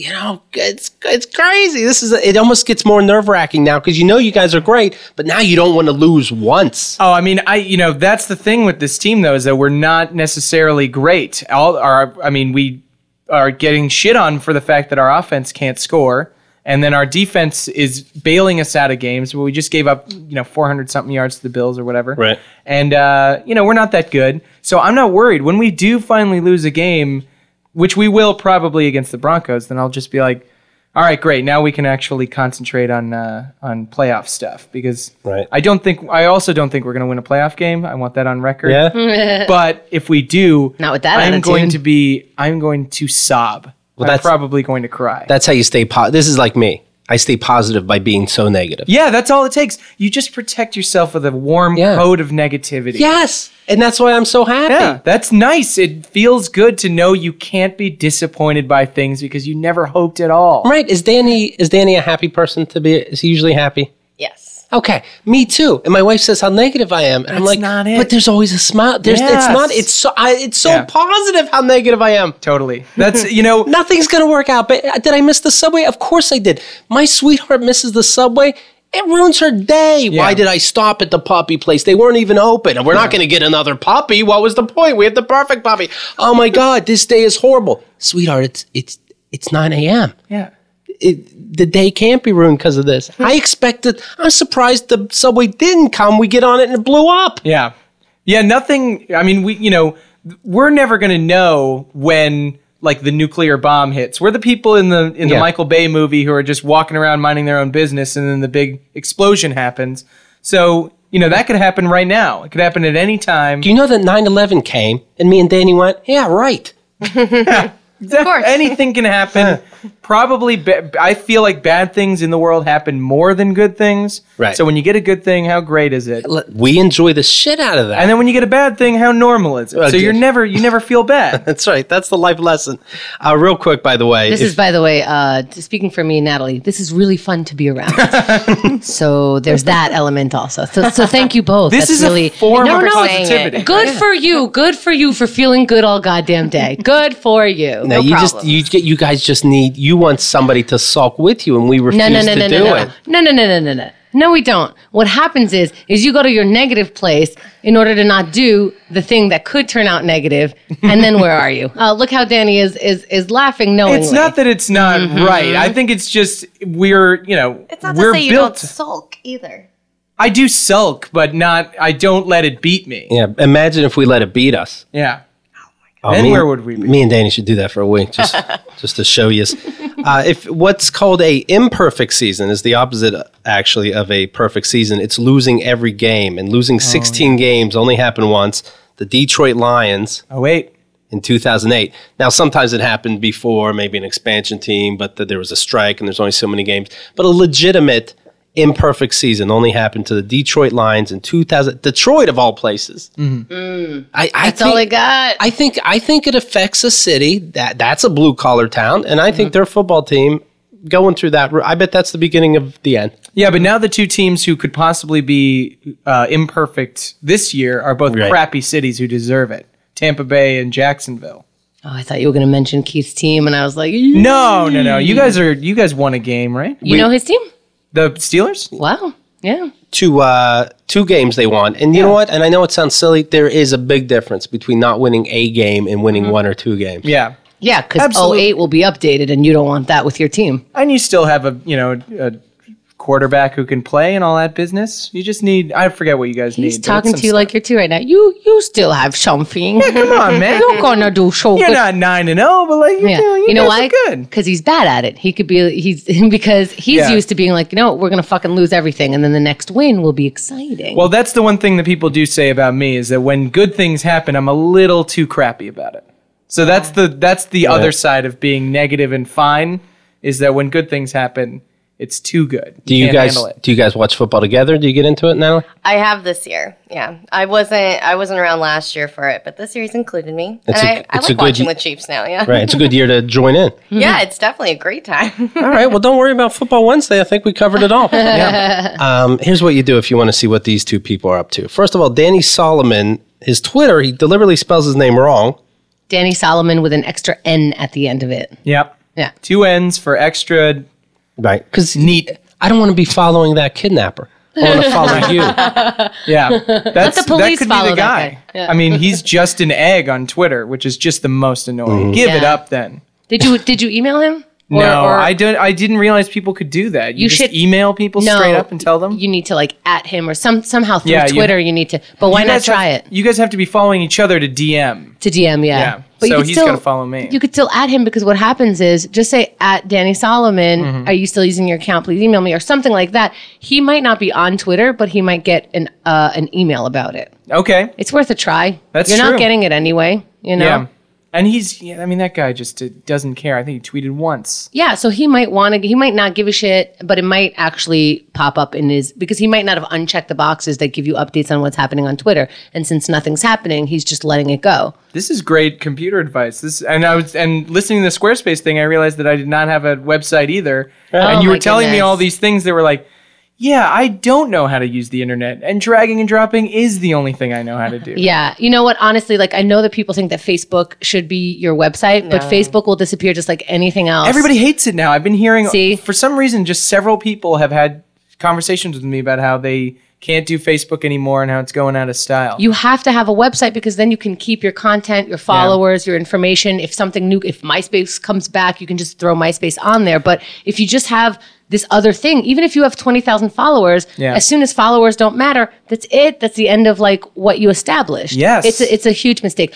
it's crazy. It almost gets more nerve-wracking now because you guys are great, but now you don't want to lose once. Oh, I mean, that's the thing with this team though, is that we're not necessarily great. We are getting shit on for the fact that our offense can't score, and then our defense is bailing us out of games. We just gave up 400 something yards to the Bills or whatever. Right. And we're not that good, so I'm not worried when we do finally lose a game, which we will probably against the Broncos. Then I'll just be like, all right, great. Now we can actually concentrate on playoff stuff because I also don't think we're going to win a playoff game. I want that on record. Yeah. But if we do, not with that I'm attitude. going to sob. Well, I'm probably going to cry. That's how you stay positive. This is like me. I stay positive by being so negative. Yeah, that's all it takes. You just protect yourself with a warm coat of negativity. Yes. And that's why I'm so happy. Yeah, that's nice. It feels good to know you can't be disappointed by things because you never hoped at all. Right. Is Danny a happy person to be? Is he usually happy? Yes. Okay, me too. And my wife says how negative I am, and I'm like, not it. but there's always a smile. It's so positive how negative I am. Totally. That's nothing's gonna work out. But did I miss the subway? Of course I did. My sweetheart misses the subway. It ruins her day. Yeah. Why did I stop at the puppy place? They weren't even open, and we're not going to get another puppy. What was the point? We have the perfect puppy. Oh my God, this day is horrible, sweetheart. It's 9 a.m. Yeah. The day can't be ruined because of this. I'm surprised the subway didn't come. We get on it and it blew up. Yeah. Yeah, nothing. I mean, we're never going to know when like the nuclear bomb hits. We're the people in the Michael Bay movie who are just walking around minding their own business and then the big explosion happens. So, that could happen right now. It could happen at any time. Do you know that 9/11 came and me and Danny went, yeah, right. Of course. Anything can happen. Probably, I feel like bad things in the world happen more than good things. Right. So when you get a good thing, how great is it? We enjoy the shit out of that. And then when you get a bad thing, how normal is it? Okay. So you never feel bad. That's right. That's the life lesson. Real quick, by the way. This is, by the way, speaking for me and Natalie, this is really fun to be around. So there's that element also. So thank you both. This is really a form of positivity. Good for you. Good for you for feeling good all goddamn day. Good for you. No, you guys just you want somebody to sulk with you, and we refuse to do it. No. No, we don't. What happens is you go to your negative place in order to not do the thing that could turn out negative, and then where are you? Look how Danny is laughing knowingly. It's not that it's not right. I think it's just it's not to say you don't sulk either. I do sulk, but I don't let it beat me. Yeah, imagine if we let it beat us. Yeah. Then where would we be? Me and Danny should do that for a week, just to show you. If what's called a imperfect season is the opposite, actually, of a perfect season. It's losing every game, and losing 16 games only happened once. The Detroit Lions. Oh wait. In 2008. Now, sometimes it happened before, maybe an expansion team, but there was a strike and there's only so many games. But a legitimate imperfect season only happened to the Detroit Lions in 2000. Detroit, of all places. That's all I got. I think it affects a city that's a blue collar town, and I think their football team going through that. I bet that's the beginning of the end. Yeah, but now the two teams who could possibly be imperfect this year are both crappy cities who deserve it: Tampa Bay and Jacksonville. Oh, I thought you were going to mention Keith's team, and I was like, no. You guys won a game, right? You know his team? The Steelers? Wow. Yeah. Two games they won. And you know what? And I know it sounds silly. There is a big difference between not winning a game and winning one or two games. Yeah. Yeah, because 08 will be updated, and you don't want that with your team. And you still have a quarterback who can play and all that business. You just need, I forget what you guys need. He's talking to you like you're two right now. You still have something. Yeah, come on, man. You're going to do so You're good. not 9-0, but like, you know why? Good. Because he's bad at it. He's used to being like, we're going to fucking lose everything, and then the next win will be exciting. Well, that's the one thing that people do say about me is that when good things happen, I'm a little too crappy about it. So that's the other side of being negative and fine, is that when good things happen, It's too good. Do you can't guys handle it. do you guys watch football together? Do you get into it, Natalie? I have this year. Yeah, I wasn't around last year for it, but this year he's included me. It's and a- I it's a like good watching ye- the Chiefs now. Yeah, Right. It's a good year to join in. yeah, it's definitely a great time. All right. Well, don't worry about Football Wednesday. I think we covered it all. Here's what you do if you want to see what these two people are up to. First of all, Danny Solomon, his Twitter, he deliberately spells his name wrong. Danny Solomon with an extra N at the end of it. Yep. Yeah. 2 N's for extra Right. Because neat. I don't want to be following that kidnapper. I want to follow you. Yeah. That's, the police that could follow be the that guy. guy. Yeah. I mean, he's just an egg on Twitter, which is just the most annoying. Give it Yeah. up then. Did you email him? No, I didn't realize people could do that. You just should- email people No, straight up and tell them. You need to like at him or somehow through Yeah, you- Twitter. You need to. But why You not guys try have- it You guys have to be following each other to DM. to DM? Yeah. Yeah. But So you could he's still gotta follow me. You could still add him because what happens is just say at Danny Solomon. Mm-hmm. Are you still using your account? Please email me or something like that. He might not be on Twitter, but he might get an email about it. Okay. It's worth a try. That's You're true. not getting it anyway. You know. Yeah. And that guy just doesn't care. I think he tweeted once. Yeah, so he might not give a shit, but it might actually pop up in his, because he might not have unchecked the boxes that give you updates on what's happening on Twitter. And since nothing's happening, he's just letting it go. This is great computer advice. And listening to the Squarespace thing, I realized that I did not have a website either. And you my were telling me goodness. all these things that were like, yeah, I don't know how to use the internet, and dragging and dropping is the only thing I know how to do. Yeah. You know what? Honestly, like I know that people think that Facebook should be your website, but Facebook will disappear just like anything else. Everybody hates it now. I've been hearing, See? for some reason, just several people have had conversations with me about how they can't do Facebook anymore and how it's going out of style. You have to have a website because then you can keep your content, your followers, your information. If something new, if MySpace comes back, you can just throw MySpace on there. But if you just have this other thing, even if you have 20,000 followers, Yeah. as soon as followers don't matter, that's it. That's the end of like what you established. Yes. It's a huge mistake.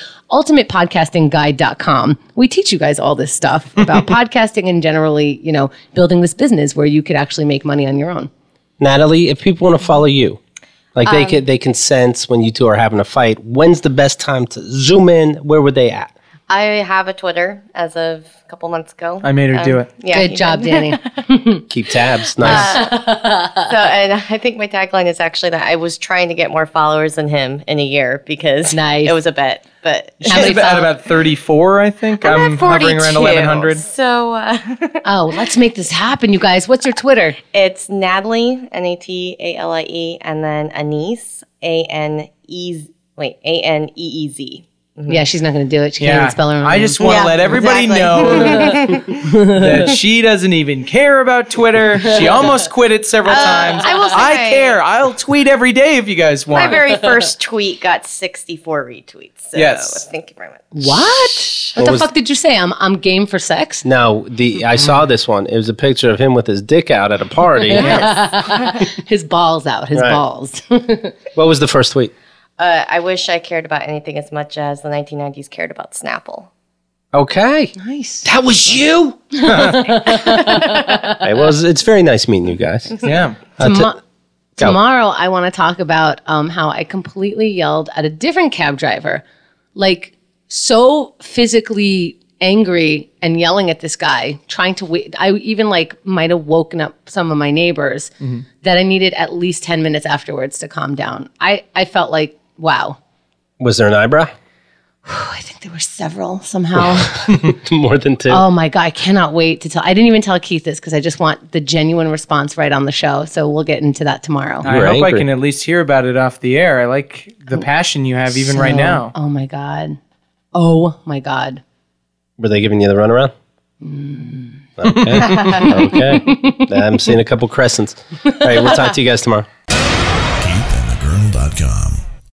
UltimatePodcastingGuide.com. We teach you guys all this stuff about podcasting and generally, building this business where you could actually make money on your own. Natalie, if people want to follow you, like they can sense when you two are having a fight, when's the best time to zoom in? Where were they at? I have a Twitter as of a couple months ago. I made her do it. Yeah, Good you job, did. Danny. Keep tabs. Nice. And I think my tagline is actually that I was trying to get more followers than him in a year because Nice. it was a bet. But How many She's at follow- about 34, I think. I'm at hovering around 42. 1,100. So Oh, let's make this happen, you guys. What's your Twitter? it's Natalie, Natalie, and then Anise, Aneez. Yeah, she's not going to do it. She can't even spell her own I name. just want to Yeah, let everybody exactly. know that she doesn't even care about Twitter. She almost quit it several times. I will say- I care. I'll tweet every day if you guys want. My very first tweet got 64 retweets. So Yes. thank you very much. What? What the was- fuck did you say? I'm game for sex? No, I saw this one. It was a picture of him with his dick out at a party. His balls out. His Right. balls. What was the first tweet? I wish I cared about anything as much as the 1990s cared about Snapple. Okay. Nice. That was you? It's very nice meeting you guys. Yeah. Tomorrow, I want to talk about how I completely yelled at a different cab driver, like so physically angry and yelling at this guy, trying to wait. I even might have woken up some of my neighbors that I needed at least 10 minutes afterwards to calm down. I felt like, wow. Was there an eyebrow? I think there were several somehow. More than two? Oh my God, I cannot wait to tell. I didn't even tell Keith this because I just want the genuine response right on the show. So we'll get into that tomorrow. I You're hope I angry. can at least hear about it off the air. I like the passion you have even right now. Oh my God. Oh my God. Were they giving you the runaround? Okay. I'm seeing a couple crescents. All right, we'll talk to you guys tomorrow.